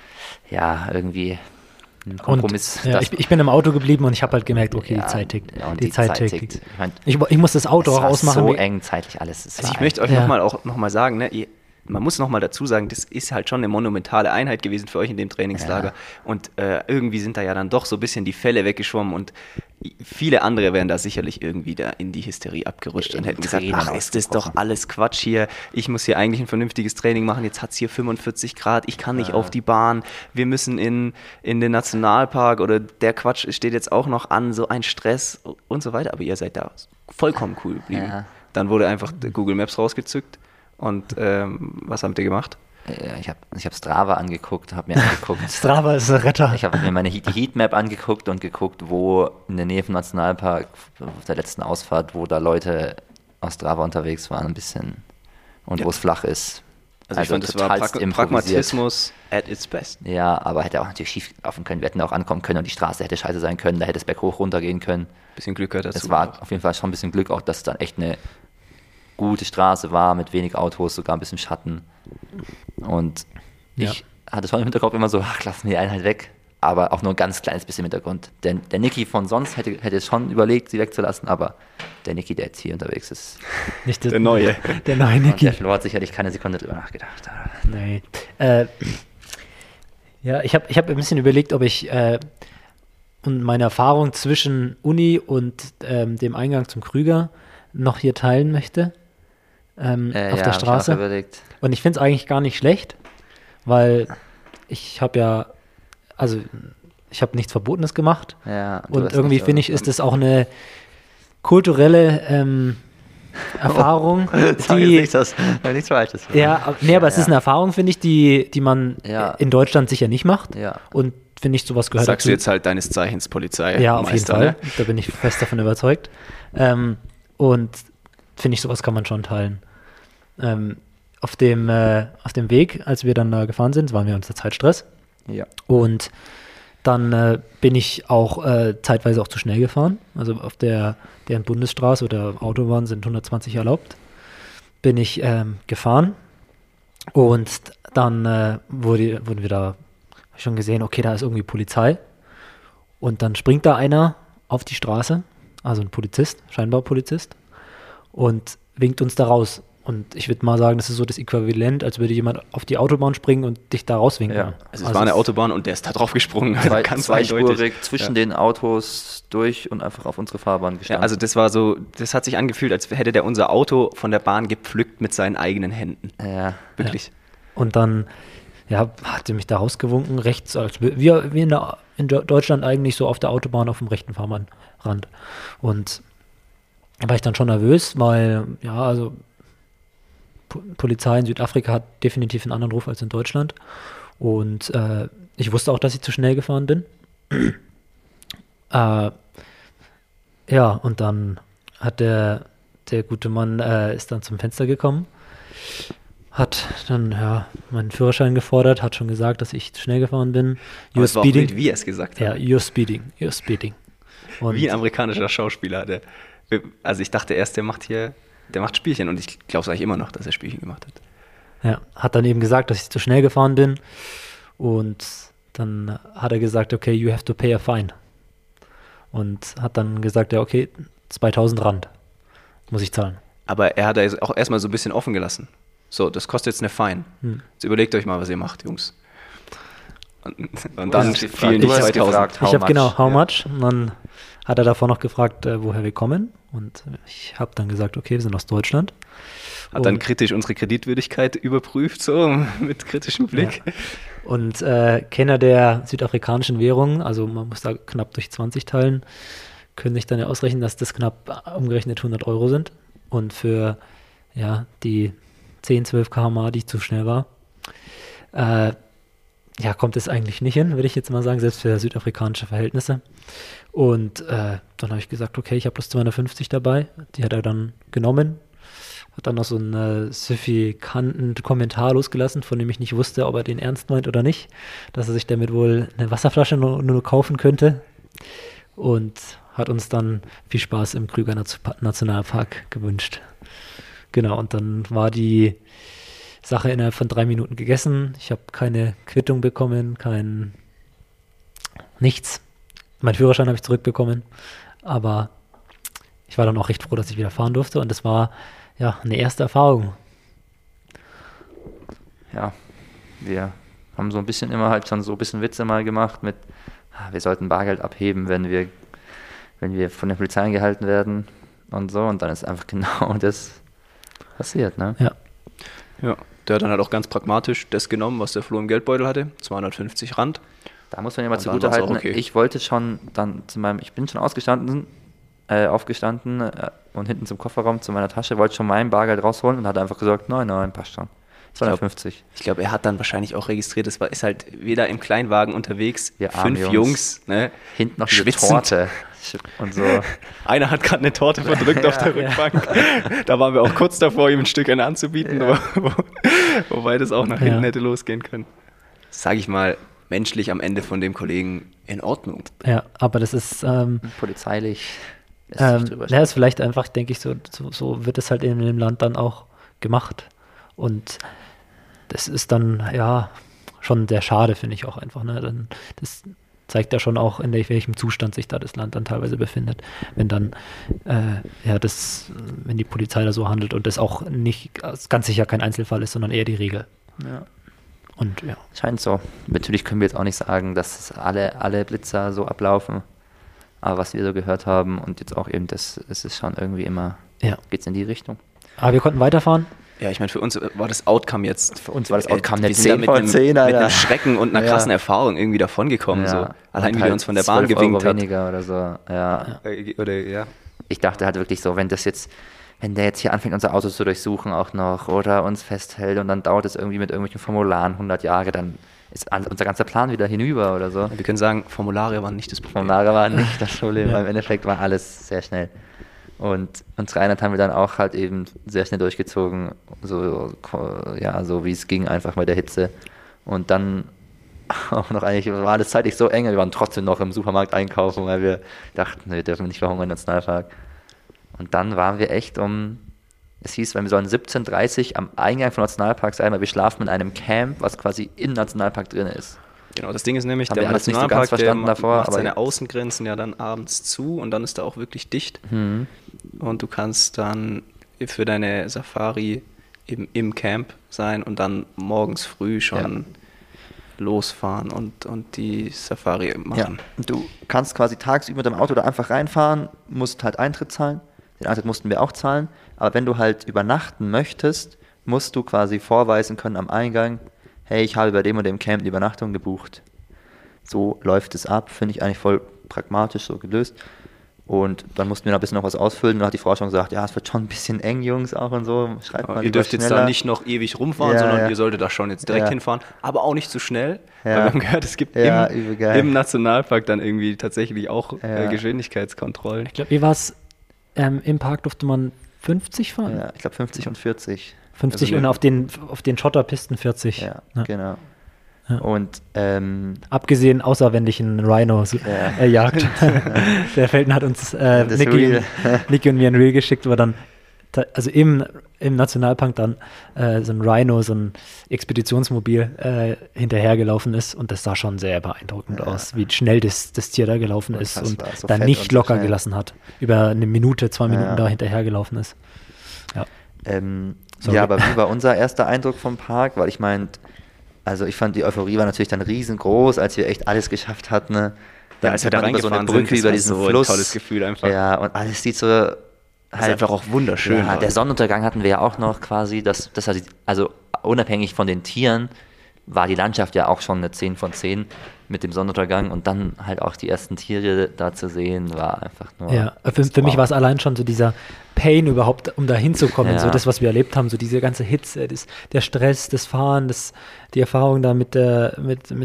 irgendwie einen Kompromiss. Und, ich bin im Auto geblieben und ich habe halt gemerkt, okay, die Zeit tickt. Ja, die Zeit tickt. Ich muss das Auto auch ausmachen. So eng zeitlich alles. Also ich möchte euch noch mal sagen, ne, man muss noch mal dazu sagen, das ist halt schon eine monumentale Einheit gewesen für euch in dem Trainingslager. Ja. Und irgendwie sind da ja dann doch so ein bisschen die Fälle weggeschwommen und viele andere wären da sicherlich irgendwie da in die Hysterie abgerutscht und hätten gesagt, ist das doch alles Quatsch hier. Ich muss hier eigentlich ein vernünftiges Training machen. Jetzt hat es hier 45 Grad. Ich kann nicht auf die Bahn. Wir müssen in den Nationalpark oder der Quatsch steht jetzt auch noch an. So ein Stress und so weiter. Aber ihr seid da vollkommen cool geblieben. Ja. Dann wurde einfach Google Maps rausgezückt. Und was habt ihr gemacht? Ich hab Strava angeguckt, Strava ist ein Retter. Ich habe mir die Heatmap angeguckt und geguckt, wo in der Nähe vom Nationalpark, auf der letzten Ausfahrt, wo da Leute aus Strava unterwegs waren, ein bisschen. Und wo es flach ist. Also ich fand, das war Pragmatismus at its best. Ja, aber hätte auch natürlich schief laufen können. Wir hätten auch ankommen können und die Straße hätte scheiße sein können. Da hätte es berghoch runtergehen können. Bisschen Glück gehört dazu. Es war auf jeden Fall schon ein bisschen Glück, auch dass es dann echt eine gute Straße war, mit wenig Autos, sogar ein bisschen Schatten. Und ich hatte schon im Hinterkopf immer so, lassen wir die Einheit weg. Aber auch nur ein ganz kleines bisschen im Hintergrund. Denn der Niki von sonst hätte es schon überlegt, sie wegzulassen, aber der Niki, der jetzt hier unterwegs ist. Nicht der neue. Der neue Niki. Und der Flo hat sicherlich keine Sekunde drüber nachgedacht. Nee. Ich hab ein bisschen überlegt, ob ich und meine Erfahrung zwischen Uni und dem Eingang zum Krüger noch hier teilen möchte. Auf der Straße. Und ich finde es eigentlich gar nicht schlecht, weil ich habe nichts Verbotenes gemacht. Ja, und irgendwie finde ich, ist das auch eine kulturelle Erfahrung, die nichts Falsches. Aber es ist eine Erfahrung, finde ich, die man in Deutschland sicher nicht macht. Ja. Und finde ich, sowas gehört Sagst dazu. Du jetzt halt deines Zeichens Polizei? Ja, auf jeden Fall. Da bin ich fest davon überzeugt. Und finde ich, sowas kann man schon teilen. Auf dem Weg, als wir dann da gefahren sind, waren wir unter Zeitstress. Ja. Und dann bin ich auch zeitweise auch zu schnell gefahren. Also auf deren Bundesstraße oder Autobahn sind 120 erlaubt. Bin ich gefahren und dann wurden wir da, hab ich schon gesehen, okay, da ist irgendwie Polizei. Und dann springt da einer auf die Straße, also ein Polizist, scheinbar Polizist, und winkt uns da raus. Und ich würde mal sagen, das ist so das Äquivalent, als würde jemand auf die Autobahn springen und dich da rauswinken. Ja. Also es war eine Autobahn und der ist da drauf gesprungen. Also ganz Zweispurig eindeutig. zwischen den Autos durch und einfach auf unsere Fahrbahn Ja, gestanden. also das war so, das hat sich angefühlt, als hätte der unser Auto von der Bahn gepflückt mit seinen eigenen Händen. ja. Wirklich. Und dann hat er mich da rausgewunken, rechts, als wie in Deutschland eigentlich so auf der Autobahn auf dem rechten Fahrbahnrand. Und da war ich dann schon nervös, weil, also Polizei in Südafrika hat definitiv einen anderen Ruf als in Deutschland. Und ich wusste auch, dass ich zu schnell gefahren bin. Und dann hat der gute Mann ist dann zum Fenster gekommen, hat dann meinen Führerschein gefordert, hat schon gesagt, dass ich zu schnell gefahren bin. Aber es war auch wild, wie er es gesagt hat. Ja, you're speeding. Und Wie ein amerikanischer Schauspieler. Also ich dachte erst, der macht Spielchen und ich glaube es eigentlich immer noch, dass er Spielchen gemacht hat. ja, hat dann eben gesagt, dass ich zu schnell gefahren bin. Und dann hat er gesagt, okay, you have to pay a fine. Und hat dann gesagt, ja, okay, 2000 Rand muss ich zahlen. Aber er hat da auch erstmal so ein bisschen offen gelassen. So, das kostet jetzt eine Fine. Jetzt überlegt euch mal, was ihr macht, Jungs. Und dann fielen die Du hast 2000. gefragt, Ich habe genau, how Ja. much? Und dann hat er davor noch gefragt, woher wir kommen. Und ich habe dann gesagt, okay, wir sind aus Deutschland. Hat dann Und- kritisch unsere Kreditwürdigkeit überprüft, so mit kritischem Blick. Und Kenner der südafrikanischen Währung, also man muss da knapp durch 20 teilen, können sich dann ja ausrechnen, dass das knapp umgerechnet 100 Euro sind. Und für die 10, 12 km/h, die zu schnell war, kommt es eigentlich nicht hin, würde ich jetzt mal sagen, selbst für südafrikanische Verhältnisse. Und dann habe ich gesagt, okay, ich habe bloß 250 dabei. Die hat er dann genommen. Hat dann noch so einen suffikanten Kommentar losgelassen, von dem ich nicht wusste, ob er den ernst meint oder nicht. Dass er sich damit wohl eine Wasserflasche nur kaufen könnte. Und hat uns dann viel Spaß im Krüger Nationalpark gewünscht. Genau, und dann war die Sache innerhalb von 3 Minuten gegessen. Ich habe keine Quittung bekommen, nichts. Meinen Führerschein habe ich zurückbekommen. Aber ich war dann auch recht froh, dass ich wieder fahren durfte. Und das war eine erste Erfahrung. Ja, wir haben so ein bisschen immer halt schon so ein bisschen Witze mal gemacht mit, wir sollten Bargeld abheben, wenn wir von der Polizei angehalten werden und so. Und dann ist einfach genau das passiert, ne? Ja. Ja, der hat dann halt auch ganz pragmatisch das genommen, was der Flo im Geldbeutel hatte, 250 Rand. Da muss man ja mal Und dann war's zugutehalten, auch okay. ich wollte schon dann ich bin schon aufgestanden und hinten zum Kofferraum zu meiner Tasche, wollte schon mein Bargeld rausholen und hat einfach gesagt, nein, passt schon. 250. Ich glaube, er hat dann wahrscheinlich auch registriert, ist halt wieder im Kleinwagen unterwegs, Wir armen 5 Jungs. Jungs, ne? Hinten noch diese Schwitzend. Torte und so. Einer hat gerade eine Torte verdrückt auf der Rückbank. Da waren wir auch kurz davor, ihm ein Stück eine anzubieten, wobei das auch nach hinten hätte losgehen können. Sage ich mal, menschlich am Ende von dem Kollegen in Ordnung. Ja, aber das ist Polizeilich lässt sich drüber ist vielleicht einfach, denke ich, so wird es halt in dem Land dann auch gemacht. Und das ist dann schon sehr schade, finde ich auch einfach. Ne? Das zeigt ja schon auch, in welchem Zustand sich da das Land dann teilweise befindet. Wenn dann wenn die Polizei da so handelt und das auch nicht ganz sicher kein Einzelfall ist, sondern eher die Regel. Ja. Und ja. Scheint so. Natürlich können wir jetzt auch nicht sagen, dass alle Blitzer so ablaufen. Aber was wir so gehört haben und jetzt auch eben, das ist schon irgendwie immer, geht's in die Richtung. Aber wir konnten weiterfahren. Ja, ich meine, für uns war das Outcome jetzt. Für uns war das Outcome eine wir sind da 10 mit von einem, 10, mit Alter. einem Schrecken und einer Ja. krassen Erfahrung irgendwie davongekommen. So. Allein wie wir uns von der Bahn 12 Euro gewinkt hat. weniger oder so. Ja. Oder, ja. Ich dachte halt wirklich so, wenn der jetzt hier anfängt, unser Auto zu durchsuchen auch noch oder uns festhält und dann dauert es irgendwie mit irgendwelchen Formularen 100 Jahre, dann ist unser ganzer Plan wieder hinüber oder so. Wir können sagen, Formulare waren nicht das Problem. Formulare waren nicht das Problem, weil im Endeffekt war alles sehr schnell. Und unsere Einheit haben wir dann auch halt eben sehr schnell durchgezogen, so wie es ging, einfach bei der Hitze. Und dann auch noch eigentlich, war alles zeitlich so eng, wir waren trotzdem noch im Supermarkt einkaufen, weil wir dachten, wir dürfen nicht verhungern im Nationalpark. Und dann waren wir echt es hieß, wir sollen 17:30 Uhr am Eingang vom Nationalpark sein, weil wir schlafen in einem Camp, was quasi im Nationalpark drin ist. Genau, das Ding ist nämlich, Haben wir der alles nicht so Nationalpark, ganz verstanden der davor, macht aber seine Außengrenzen ja dann abends zu und dann ist er auch wirklich dicht. Und du kannst dann für deine Safari eben im Camp sein und dann morgens früh schon losfahren und die Safari machen. Ja. Du kannst quasi tagsüber mit dem Auto da einfach reinfahren, musst halt Eintritt zahlen. Den Eintritt mussten wir auch zahlen. Aber wenn du halt übernachten möchtest, musst du quasi vorweisen können am Eingang, hey, ich habe bei dem und dem Camp die Übernachtung gebucht. So läuft es ab, finde ich eigentlich voll pragmatisch so gelöst. Und dann mussten wir noch ein bisschen noch was ausfüllen. Und dann hat die Frau schon gesagt, ja, es wird schon ein bisschen eng, Jungs, auch und so. Schreibt mal ihr dürft jetzt da nicht noch ewig rumfahren, sondern ihr solltet da schon jetzt direkt hinfahren. Aber auch nicht zu schnell, weil wir haben gehört, es gibt im Nationalpark dann irgendwie tatsächlich auch Geschwindigkeitskontrollen. Ich glaube, wie war es? Im Park durfte man 50 fahren? Ja, ich glaube 50 und 40. 50 also und auf den Schotterpisten 40. Ja, genau. Ja. Und abgesehen, außer wenn dich ein Rhino jagt. Der Felden hat uns Niki und mir ein Reel geschickt, wo dann also im Nationalpark dann so ein Rhino, so ein Expeditionsmobil hinterhergelaufen ist und das sah schon sehr beeindruckend aus, wie schnell das Tier da gelaufen ist und so da nicht locker gelassen hat. Über eine Minute, 2 Minuten da hinterhergelaufen ist. Ja. Aber wie war unser erster Eindruck vom Park? Weil ich fand, die Euphorie war natürlich dann riesengroß, als wir echt alles geschafft hatten. Ne? Als wir da reingefahren so eine Brücke sind, über diesen so Fluss. Ein tolles Gefühl einfach. Ja, und alles sieht so halt einfach auch wunderschön. Ja, der Sonnenuntergang hatten wir ja auch noch quasi. Also unabhängig von den Tieren war die Landschaft ja auch schon eine 10 von 10 mit dem Sonnenuntergang und dann halt auch die ersten Tiere da zu sehen, war einfach nur... Ja, für mich war es allein schon so dieser Pain überhaupt, um da hinzukommen, so das, was wir erlebt haben, so diese ganze Hitze, der Stress, das Fahren, die Erfahrung da mit der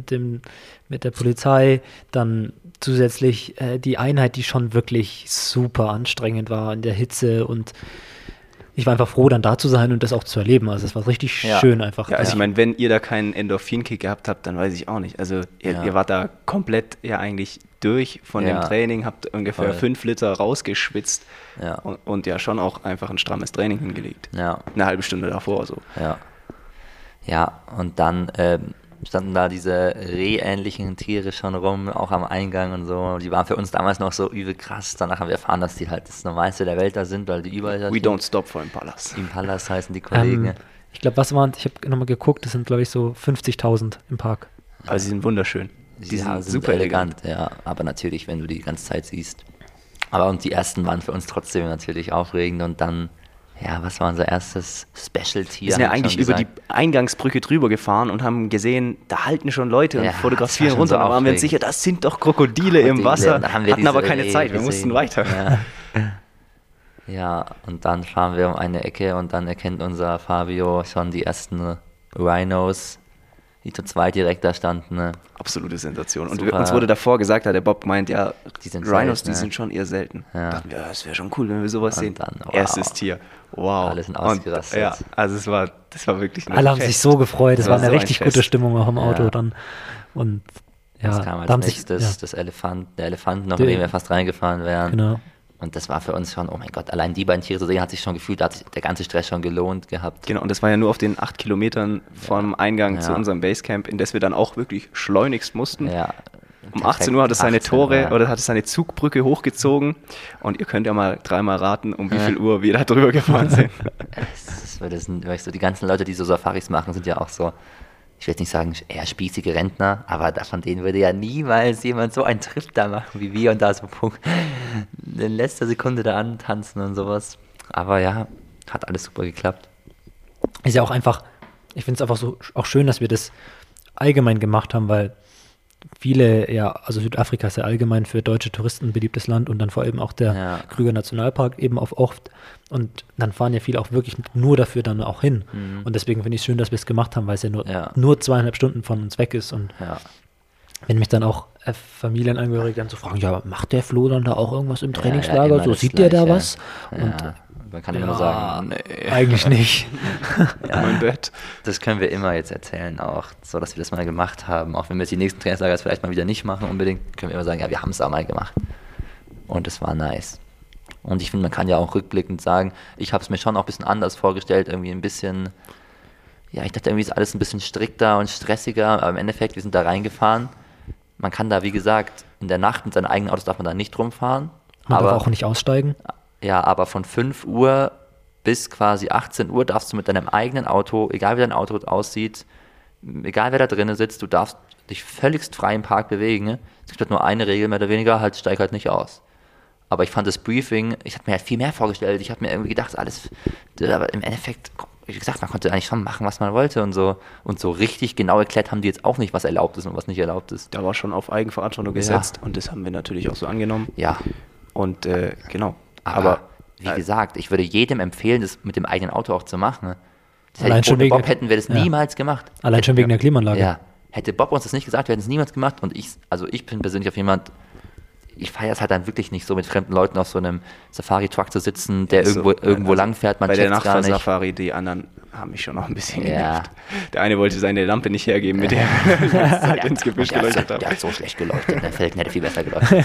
Polizei, dann zusätzlich die Einheit, die schon wirklich super anstrengend war in der Hitze und ich war einfach froh, dann da zu sein und das auch zu erleben. Also es war richtig schön einfach. Ja, also ich meine, wenn ihr da keinen Endorphin-Kick gehabt habt, dann weiß ich auch nicht. Also ihr wart da komplett eigentlich durch von dem Training, habt ungefähr 5 Liter rausgeschwitzt und ja schon auch einfach ein strammes Training hingelegt. Ja. Eine halbe Stunde davor so. Ja, und dann standen da diese rehähnlichen Tiere schon rum, auch am Eingang und so. Die waren für uns damals noch so übel krass. Danach haben wir erfahren, dass die halt das Normalste der Welt da sind, weil die überall da We don't stop for Impalas. Impalas heißen die Kollegen. Ich glaube, ich habe nochmal geguckt, das sind glaube ich so 50.000 im Park. Aber sie sind wunderschön. Die sind super elegant, ja. Aber natürlich, wenn du die ganze Zeit siehst. Aber und die ersten waren für uns trotzdem natürlich aufregend und dann... Ja, was war unser erstes Special-Tier? Wir sind ja eigentlich über die Eingangsbrücke drüber gefahren und haben gesehen, da halten schon Leute und fotografieren runter. Da waren wir uns sicher, das sind doch Krokodile im Wasser. Hatten aber keine Zeit, wir mussten weiter. Ja, und dann fahren wir um eine Ecke und dann erkennt unser Fabio schon die ersten Rhinos, die zu zweit direkt da standen. Ne? Absolute Sensation. Und uns wurde davor gesagt, der Bob meint, ja, die sind Rhinos, die sind schon eher selten. Ja. Dachten wir, es wäre schon cool, wenn wir sowas sehen. Dann, erstes Tier. Wow. Alle sind ausgerastet. Ja, also das war wirklich alle haben sich so gefreut, es war eine richtig gute Stimmung auch im Auto dann. Und das kam als nächstes der Elefant noch, in den wir fast reingefahren wären. Genau. Und das war für uns schon, oh mein Gott, allein die beiden Tiere zu sehen, hat sich schon gefühlt, da hat sich der ganze Stress schon gelohnt gehabt. Genau, und das war ja nur auf den 8 Kilometern vom Eingang zu unserem Basecamp, in das wir dann auch wirklich schleunigst mussten. Ja. Um 18 Uhr hat es seine Tore oder hat es seine Zugbrücke hochgezogen und ihr könnt ja mal 3-mal raten, um wie viel Uhr wir da drüber gefahren sind. Die ganzen Leute, die so Safaris machen, sind ja auch so, ich will jetzt nicht sagen, eher spießige Rentner, aber von denen würde ja niemals jemand so einen Trip da machen wie wir und da so in letzter Sekunde da antanzen und sowas. Aber ja, hat alles super geklappt. Ist ja auch einfach, ich finde es einfach so auch schön, dass wir das allgemein gemacht haben, weil viele, also Südafrika ist ja allgemein für deutsche Touristen ein beliebtes Land und dann vor allem auch der Kruger Nationalpark eben auch oft und dann fahren ja viele auch wirklich nur dafür dann auch hin und deswegen finde ich es schön, dass wir es gemacht haben, weil es ja nur 2,5 Stunden von uns weg ist und wenn mich dann auch Familienangehörige dann so fragen, ja, macht der Flo dann da auch irgendwas im Trainingslager, so sieht der da was? Und Man kann immer nur sagen, nee. Eigentlich nicht. Mein Bett. Das können wir immer jetzt erzählen auch, so dass wir das mal gemacht haben. Auch wenn wir jetzt die nächsten Trainingslager jetzt vielleicht mal wieder nicht machen unbedingt, können wir immer sagen, ja, wir haben es auch mal gemacht. Und es war nice. Und ich finde, man kann ja auch rückblickend sagen, ich habe es mir schon auch ein bisschen anders vorgestellt, irgendwie ein bisschen, ja, ich dachte irgendwie ist alles ein bisschen strikter und stressiger, aber im Endeffekt, wir sind da reingefahren. Man kann da, wie gesagt, in der Nacht mit seinen eigenen Autos darf man da nicht rumfahren. Man aber darf auch nicht aussteigen. ja, aber von 5 Uhr bis quasi 18 Uhr darfst du mit deinem eigenen Auto, egal wie dein Auto aussieht, egal wer da drinnen sitzt, du darfst dich völligst frei im Park bewegen. Ne? Es gibt halt nur eine Regel, mehr oder weniger, halt steig halt nicht aus. Aber ich fand das Briefing, ich habe mir halt viel mehr vorgestellt, ich habe mir irgendwie gedacht, alles, aber im Endeffekt, wie gesagt, man konnte eigentlich schon machen, was man wollte und so richtig genau erklärt haben die jetzt auch nicht, was erlaubt ist und was nicht erlaubt ist. Da war schon auf Eigenverantwortung gesetzt und das haben wir natürlich auch so angenommen. Ja. Und genau. Aber wie gesagt, ich würde jedem empfehlen, das mit dem eigenen Auto auch zu machen. Das Allein schon ohne wegen Bob der- hätten wir das niemals gemacht. Allein schon wegen der Klimaanlage. Ja. Hätte Bob uns das nicht gesagt, wir hätten es niemals gemacht. Und ich bin persönlich auf jemand, ich feiere es halt dann wirklich nicht so, mit fremden Leuten auf so einem Safari-Truck zu sitzen, der irgendwo lang fährt, man bei der checkt's gar nicht. Nachtfahrt-Safari, die anderen haben mich schon noch ein bisschen Ja. genervt. Der eine wollte seine Lampe nicht hergeben, mit der er die ganze Zeit ins Gebüsch geleuchtet hat. Der hat so schlecht geleuchtet, der Felgen hätte viel besser geleuchtet.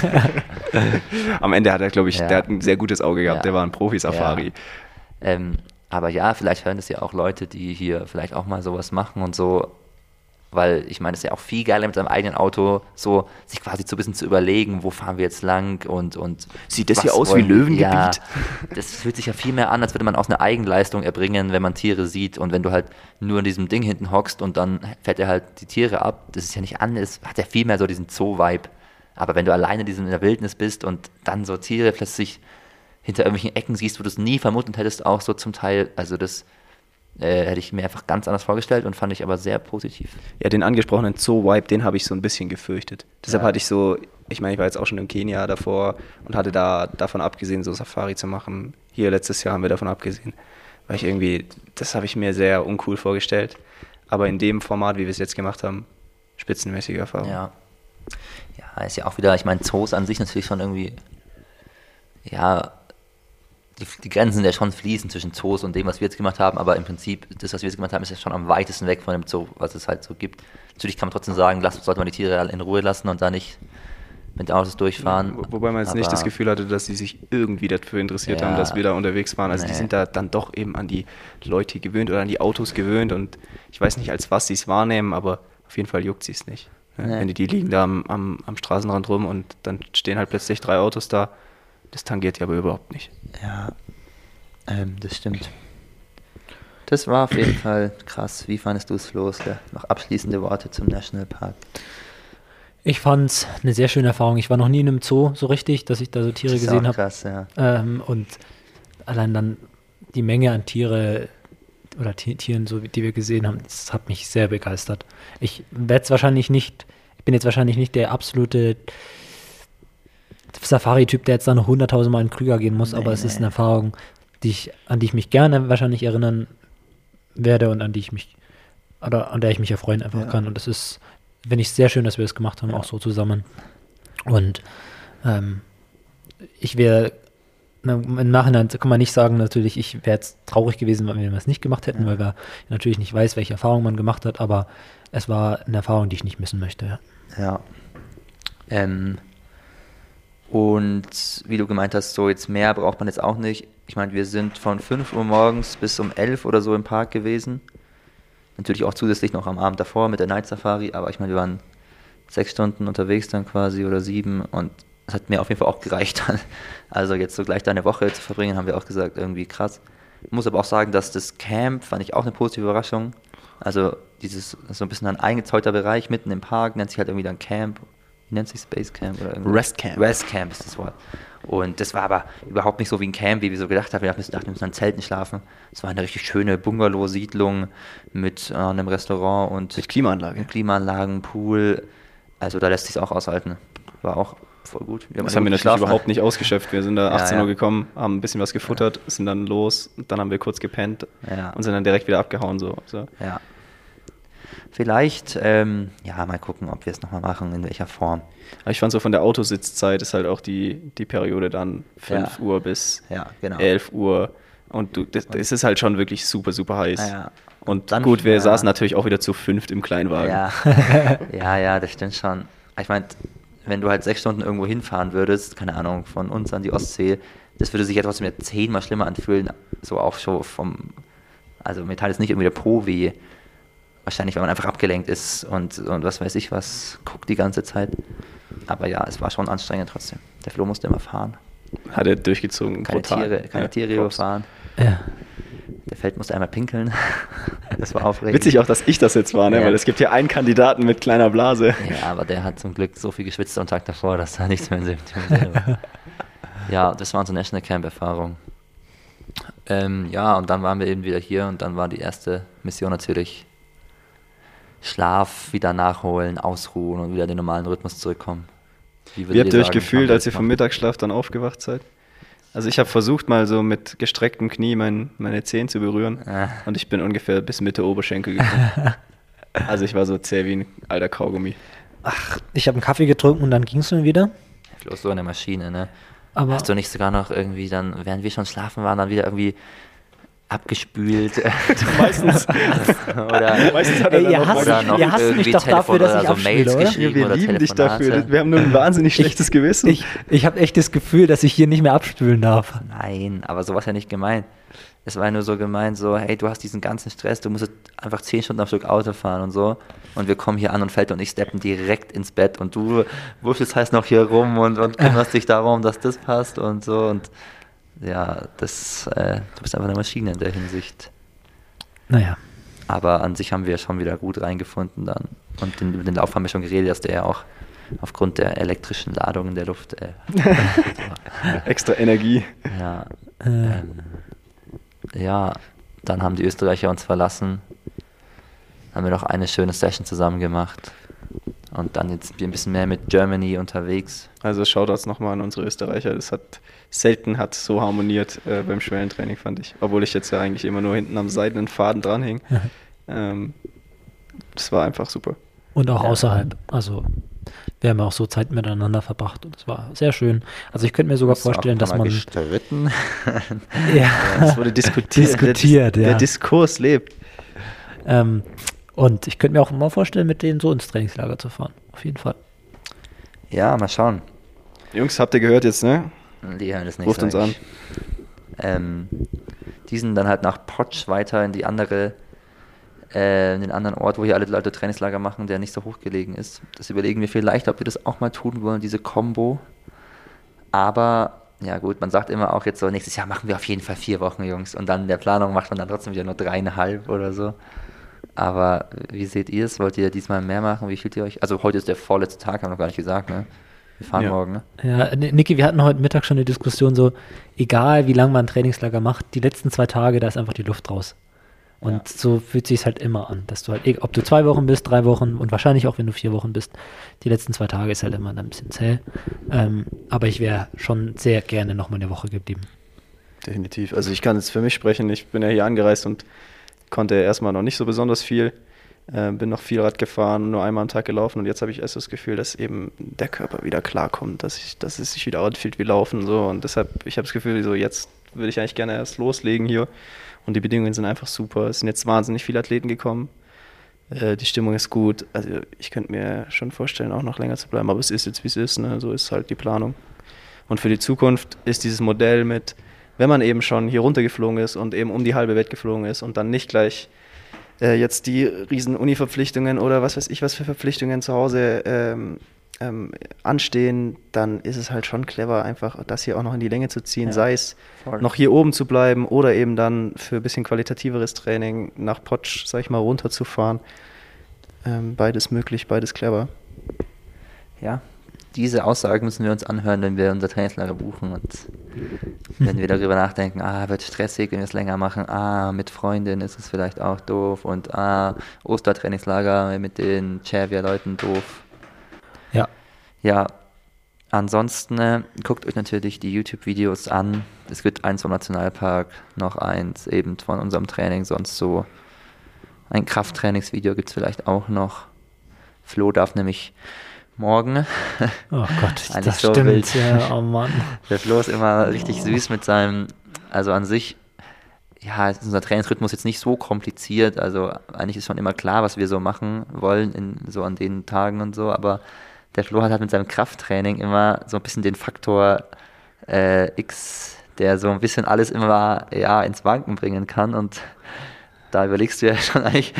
Am Ende hat er, glaube ich, Ja. der hat ein sehr gutes Auge gehabt. Ja. Der war ein Profi-Safari. Aber ja, vielleicht hören das ja auch Leute, die hier vielleicht auch mal sowas machen und so, weil ich meine, es ist ja auch viel geiler mit seinem eigenen Auto, so sich quasi so ein bisschen zu überlegen, wo fahren wir jetzt lang und Sieht das was hier aus wie wollen wir? Löwengebiet? Ja, das fühlt sich ja viel mehr an, als würde man auch eine Eigenleistung erbringen, wenn man Tiere sieht und wenn du halt nur in diesem Ding hinten hockst und dann fährt er halt die Tiere ab, das ist ja nicht anders, hat ja viel mehr so diesen Zoo-Vibe, aber wenn du alleine in der Wildnis bist und dann so Tiere plötzlich hinter irgendwelchen Ecken siehst, wo du es nie vermutet hättest, auch so zum Teil, also das hätte ich mir einfach ganz anders vorgestellt und fand ich aber sehr positiv. Ja, den angesprochenen Zoo-Wipe, den habe ich so ein bisschen gefürchtet. Deshalb hatte ich so, ich meine, ich war jetzt auch schon in Kenia davor und hatte da davon abgesehen, so Safari zu machen. Hier letztes Jahr haben wir davon abgesehen, weil ich irgendwie, das habe ich mir sehr uncool vorgestellt. Aber in dem Format, wie wir es jetzt gemacht haben, spitzenmäßige Erfahrung. Ja, ist ja auch wieder, ich meine, Zoos an sich natürlich schon irgendwie, ja, die Grenzen sind ja schon fließend zwischen Zoos und dem, was wir jetzt gemacht haben, aber im Prinzip, das, was wir jetzt gemacht haben, ist ja schon am weitesten weg von dem Zoo, was es halt so gibt. Natürlich kann man trotzdem sagen, sollte man die Tiere in Ruhe lassen und da nicht mit den Autos durchfahren. Wobei man jetzt nicht das Gefühl hatte, dass sie sich irgendwie dafür interessiert haben, dass wir da unterwegs waren. Also die sind da dann doch eben an die Leute gewöhnt oder an die Autos gewöhnt und ich weiß nicht, als was sie es wahrnehmen, aber auf jeden Fall juckt sie es nicht. Wenn die liegen da am Straßenrand rum und dann stehen halt plötzlich 3 Autos da, das tangiert die aber überhaupt nicht. Ja, das stimmt. Das war auf jeden Fall krass. Wie fandest du es, Flo? Noch abschließende Worte zum Nationalpark. Ich fand es eine sehr schöne Erfahrung. Ich war noch nie in einem Zoo so richtig, dass ich da so Tiere gesehen habe. Krass, ja. Und allein dann die Menge an Tieren, so, die wir gesehen haben, das hat mich sehr begeistert. Ich bin jetzt wahrscheinlich nicht der absolute Safari-Typ, der jetzt dann noch 100.000 Mal in den Krüger gehen muss, aber es ist eine Erfahrung, an die ich mich gerne wahrscheinlich erinnern werde und an der ich mich erfreuen einfach kann. Und das ist, finde ich, sehr schön, dass wir das gemacht haben, auch so zusammen. Und ich wäre, im Nachhinein kann man nicht sagen, natürlich, ich wäre jetzt traurig gewesen, wenn wir es nicht gemacht hätten, weil wir natürlich nicht weiß, welche Erfahrung man gemacht hat, aber es war eine Erfahrung, die ich nicht missen möchte. Ja. Und wie du gemeint hast, so jetzt mehr braucht man jetzt auch nicht. Ich meine, wir sind von 5 Uhr morgens bis um 11 oder so im Park gewesen. Natürlich auch zusätzlich noch am Abend davor mit der Night Safari, aber ich meine, wir waren 6 Stunden unterwegs dann quasi oder 7 und es hat mir auf jeden Fall auch gereicht. Also jetzt so gleich da eine Woche zu verbringen, haben wir auch gesagt, irgendwie krass. Ich muss aber auch sagen, dass das Camp fand ich auch eine positive Überraschung. Also dieses so ein bisschen ein eingezäunter Bereich mitten im Park, nennt sich halt irgendwie dann Camp. Wie nennt sich Space Camp? Oder Rest Camp. Rest Camp ist das Wort. Und das war aber überhaupt nicht so wie ein Camp, wie wir so gedacht haben. Wir dachten, wir müssen an Zelten schlafen. Es war eine richtig schöne Bungalow-Siedlung mit einem Restaurant und Mit Klimaanlage. mit Klimaanlagen, Pool. Also da lässt sich es auch aushalten. War auch voll gut. Das haben wir natürlich überhaupt nicht ausgeschöpft. Wir sind da 18 ja. Uhr gekommen, haben ein bisschen was gefuttert, sind dann los, dann haben wir kurz gepennt und sind dann direkt wieder abgehauen. So. Ja. Vielleicht, mal gucken, ob wir es nochmal machen, in welcher Form. Aber ich fand so von der Autositzzeit ist halt auch die Periode dann 5 Uhr bis 11 Uhr Und das ist halt schon wirklich super, super heiß. Ja. Und Dann- gut, wir ja. saßen natürlich auch wieder zu 5 im Kleinwagen. Ja. ja, das stimmt schon. Ich meine, wenn du halt 6 Stunden irgendwo hinfahren würdest, keine Ahnung, von uns an die Ostsee, das würde sich ja trotzdem 10-mal schlimmer anfühlen, so auch schon also mir tat jetzt nicht irgendwie der Po weh. Wahrscheinlich, weil man einfach abgelenkt ist und was weiß ich was, guckt die ganze Zeit. Aber ja, es war schon anstrengend trotzdem. Der Flo musste immer fahren. Hat er durchgezogen. Keine brutal. Tiere Props. überfahren. Ja. Der Feld musste einmal pinkeln. Das war aufregend. Witzig auch, dass ich das jetzt war, ne? Ja. Weil es gibt hier einen Kandidaten mit kleiner Blase. Ja, aber der hat zum Glück so viel geschwitzt am Tag davor, dass da nichts mehr in Symptomen war. Ja, das war unsere National Camp-Erfahrung. Ja, und dann waren wir eben wieder hier und dann war die erste Mission natürlich Schlaf wieder nachholen, ausruhen und wieder in den normalen Rhythmus zurückkommen. Wie habt ihr euch gefühlt, als ihr vom Mittag Mittagsschlaf dann aufgewacht seid? Also ich habe versucht, mal so mit gestrecktem Knie meine Zehen zu berühren und ich bin ungefähr bis Mitte Oberschenkel gekommen. Also ich war so zäh wie ein alter Kaugummi. Ach, ich habe einen Kaffee getrunken und dann ging es mir wieder. Flo ist so eine Maschine, ne? Aber Hast du nicht sogar noch irgendwie dann, während wir schon schlafen waren, dann wieder irgendwie abgespült? Meistens. Oder Meistens hat Ey, er ihr dann hasst- noch noch ihr hasst mich irgendwie doch dafür, dass ich so abspiele, Mails oder? geschrieben wir oder lieben dich Telefonate. dafür. Wir haben nur ein wahnsinnig schlechtes Gewissen. ich habe echt das Gefühl, dass ich hier nicht mehr abspülen darf. Nein, aber sowas ja nicht gemeint. Es war ja nur so gemeint, so, hey, du hast diesen ganzen Stress, du musst jetzt einfach 10 Stunden am Stück Auto fahren und so. Und wir kommen hier an und Feld und ich steppen direkt ins Bett und du wuschelst heißt noch hier rum und kümmerst dich darum, dass das passt und so. Und ja, du bist einfach eine Maschine in der Hinsicht. Naja. Aber an sich haben wir schon wieder gut reingefunden dann. Und über den Lauf haben wir schon geredet, dass der ja auch aufgrund der elektrischen Ladung in der Luft Extra Energie. ja, ja, dann haben die Österreicher uns verlassen. Haben wir noch eine schöne Session zusammen gemacht. Und dann jetzt sind wir ein bisschen mehr mit Germany unterwegs. Also Shoutouts nochmal an unsere Österreicher. Das hat selten so harmoniert beim Schwellentraining, fand ich. Obwohl ich jetzt ja eigentlich immer nur hinten am seidenen Faden dranhing. Das war einfach super. Und auch Ja. außerhalb. Also wir haben auch so Zeit miteinander verbracht und es war sehr schön. Also ich könnte mir sogar vorstellen, dass man gestritten. ja, Es wurde diskutiert. ja. Der Diskurs lebt. Und ich könnte mir auch mal vorstellen, mit denen so ins Trainingslager zu fahren. Auf jeden Fall. Ja, mal schauen. Jungs, habt ihr gehört jetzt, ne? Die hören das nicht. Ruft uns an. Die sind dann halt nach Potsch weiter in den anderen Ort, wo hier alle Leute Trainingslager machen, der nicht so hoch gelegen ist. Das überlegen wir vielleicht, ob wir das auch mal tun wollen, diese Combo. Aber, ja gut, man sagt immer auch jetzt so, nächstes Jahr machen wir auf jeden Fall 4 Wochen, Jungs. Und dann in der Planung macht man dann trotzdem wieder nur 3,5 oder so. Aber wie seht ihr es? Wollt ihr diesmal mehr machen? Wie fühlt ihr euch? Also heute ist der vorletzte Tag, haben wir noch gar nicht gesagt, ne? Wir fahren Ja. morgen, ne? Ja, Niki, wir hatten heute Mittag schon eine Diskussion so, egal wie lange man ein Trainingslager macht, die letzten 2 Tage, da ist einfach die Luft raus. Und so fühlt sich halt immer an, dass du halt, ob du 2 Wochen bist, 3 Wochen und wahrscheinlich auch, wenn du 4 Wochen bist, die letzten 2 Tage ist halt immer dann ein bisschen zäh. Aber ich wäre schon sehr gerne noch mal eine Woche geblieben. Definitiv. Also ich kann jetzt für mich sprechen. Ich bin ja hier angereist und konnte erstmal noch nicht so besonders viel. Bin noch viel Rad gefahren, nur einmal am Tag gelaufen und jetzt habe ich erst das Gefühl, dass eben der Körper wieder klarkommt, dass es sich wieder anfühlt wie Laufen. So. Und deshalb, ich habe das Gefühl, so jetzt würde ich eigentlich gerne erst loslegen hier. Und die Bedingungen sind einfach super. Es sind jetzt wahnsinnig viele Athleten gekommen. Die Stimmung ist gut. Also ich könnte mir schon vorstellen, auch noch länger zu bleiben. Aber es ist jetzt, wie es ist. Ne? So ist halt die Planung. Und für die Zukunft ist dieses Modell mit, wenn man eben schon hier runtergeflogen ist und eben um die halbe Welt geflogen ist und dann nicht gleich jetzt die riesen Uni-Verpflichtungen oder was weiß ich, was für Verpflichtungen zu Hause anstehen, dann ist es halt schon clever, einfach das hier auch noch in die Länge zu ziehen, Ja, sei es voll. noch hier oben zu bleiben oder eben dann für ein bisschen qualitativeres Training nach Potsch, sag ich mal, runterzufahren. Beides möglich, beides clever. Ja, diese Aussagen müssen wir uns anhören, wenn wir unser Trainingslager buchen und wenn wir darüber nachdenken, wird stressig, wenn wir es länger machen, mit Freundinnen ist es vielleicht auch doof und Ostertrainingslager mit den Chervia-Leuten doof. Ja. Ja, ansonsten guckt euch natürlich die YouTube-Videos an. Es gibt eins vom Nationalpark, noch eins eben von unserem Training, sonst so ein Krafttrainingsvideo gibt es vielleicht auch noch. Flo darf nämlich morgen. Oh Gott, Eigentlich das so stimmt. wild. Ja, oh Mann. Der Flo ist immer richtig süß mit seinem, also an sich ja, ist unser Trainingsrhythmus jetzt nicht so kompliziert. Also eigentlich ist schon immer klar, was wir so machen wollen, so an den Tagen und so. Aber der Flo hat halt mit seinem Krafttraining immer so ein bisschen den Faktor X, der so ein bisschen alles immer ins Wanken bringen kann. Und da überlegst du ja schon eigentlich,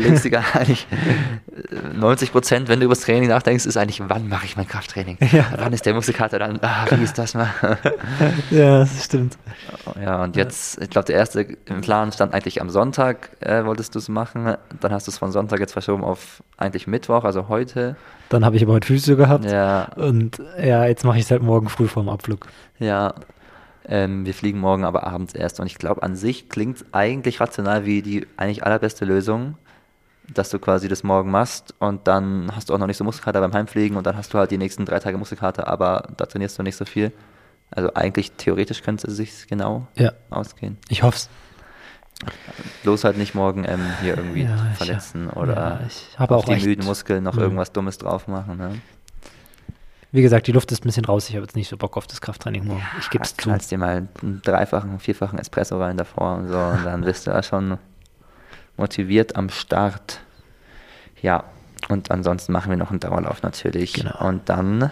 90%, wenn du über das Training nachdenkst, ist eigentlich, wann mache ich mein Krafttraining? Ja. Wann ist der Muskelkater dann? Wie ist das mal? Ja, das stimmt. Ja, und jetzt, ich glaube, der erste im Plan stand eigentlich am Sonntag, wolltest du es machen. Dann hast du es von Sonntag jetzt verschoben auf eigentlich Mittwoch, also heute. Dann habe ich aber heute Physio gehabt. Ja. Und ja, jetzt mache ich es halt morgen früh vorm Abflug. Ja. Wir fliegen morgen aber abends erst und ich glaube, an sich klingt es eigentlich rational wie die eigentlich allerbeste Lösung, dass du quasi das morgen machst und dann hast du auch noch nicht so Muskelkater beim Heimfliegen und dann hast du halt die nächsten 3 Tage Muskelkater, aber da trainierst du nicht so viel. Also eigentlich theoretisch könnte es sich genau ausgehen. Ich hoffe es. Bloß halt nicht morgen hier irgendwie verletzen oder ich habe auf auch die müden Muskeln noch irgendwas Dummes drauf machen. Ne? Wie gesagt, die Luft ist ein bisschen raus. Ich habe jetzt nicht so Bock auf das Krafttraining morgen. Ich gebe es zu. Knallst dir mal einen 3-fachen, 4-fachen Espresso rein davor und so und dann bist du ja schon motiviert am Start. Ja, und ansonsten machen wir noch einen Dauerlauf natürlich. Genau. Und dann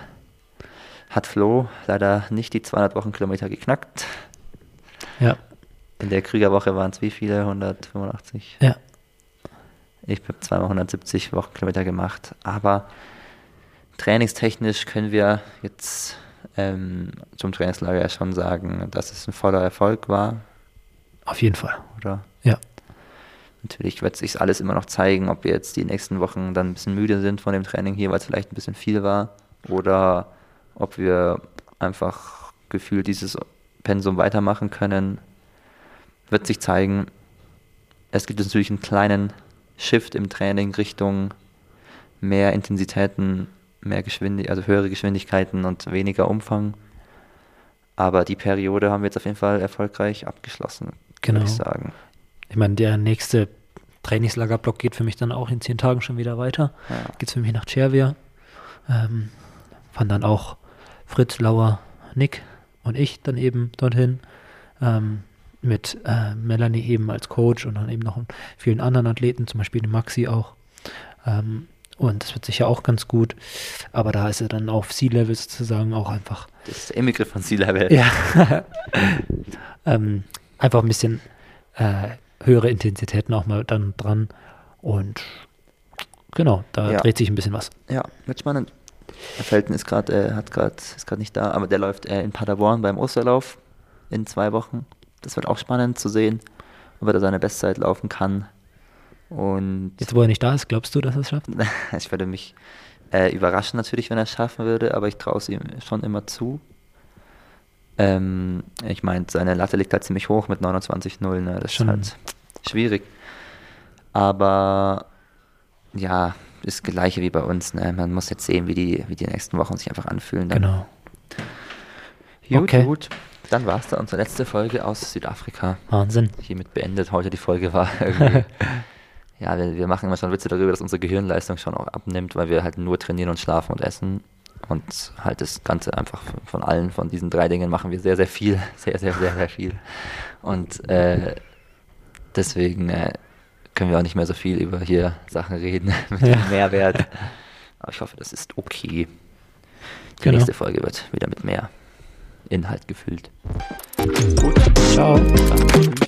hat Flo leider nicht die 200 Wochenkilometer geknackt. Ja. In der Krügerwoche waren es wie viele? 185? Ja. Ich habe zweimal 170 Wochenkilometer gemacht, aber trainingstechnisch können wir jetzt zum Trainingslager ja schon sagen, dass es ein voller Erfolg war. Auf jeden Fall. Oder? Ja. Natürlich wird sich alles immer noch zeigen, ob wir jetzt die nächsten Wochen dann ein bisschen müde sind von dem Training hier, weil es vielleicht ein bisschen viel war. Oder ob wir einfach gefühlt dieses Pensum weitermachen können. Wird sich zeigen. Es gibt natürlich einen kleinen Shift im Training Richtung mehr Intensitäten, mehr Geschwindigkeit, also höhere Geschwindigkeiten und weniger Umfang. Aber die Periode haben wir jetzt auf jeden Fall erfolgreich abgeschlossen, würde ich sagen. Ich meine, der nächste Trainingslagerblock geht für mich dann auch in 10 Tagen schon wieder weiter. Ja. Geht es für mich nach Cervia. Fahren dann auch Fritz, Lauer, Nick und ich dann eben dorthin. Mit Melanie eben als Coach und dann eben noch vielen anderen Athleten, zum Beispiel den Maxi auch. Und das wird sicher auch ganz gut. Aber da ist er dann auf Sea-Level sozusagen auch einfach. Das ist der Inbegriff von Sea-Level. Ja. Einfach ein bisschen höhere Intensitäten auch mal dann dran. Und genau, da dreht sich ein bisschen was. Ja, wird spannend. Der Felten ist gerade nicht da, aber der läuft in Paderborn beim Osterlauf in 2 Wochen. Das wird auch spannend zu sehen, ob er da seine Bestzeit laufen kann. Und jetzt, wo er nicht da ist, glaubst du, dass er es schafft? Ich würde mich überraschen natürlich, wenn er es schaffen würde, aber ich traue es ihm schon immer zu. Ich meine, seine Latte liegt halt ziemlich hoch mit 29,0, ne? Das ist halt schwierig. Aber ja, ist das Gleiche wie bei uns, ne? Man muss jetzt sehen, wie die nächsten Wochen sich einfach anfühlen. Dann. Genau. Gut. Dann war es da unsere letzte Folge aus Südafrika. Wahnsinn. Hiermit beendet. Heute die Folge war irgendwie. Ja, wir machen immer schon Witze darüber, dass unsere Gehirnleistung schon auch abnimmt, weil wir halt nur trainieren und schlafen und essen. Und halt das Ganze einfach von diesen 3 Dingen machen wir sehr, sehr viel. Sehr, sehr, sehr, sehr viel. Und deswegen können wir auch nicht mehr so viel über hier Sachen reden mit dem Mehrwert. Aber ich hoffe, das ist okay. Die nächste Folge wird wieder mit mehr Inhalt gefüllt. Gut. Ciao.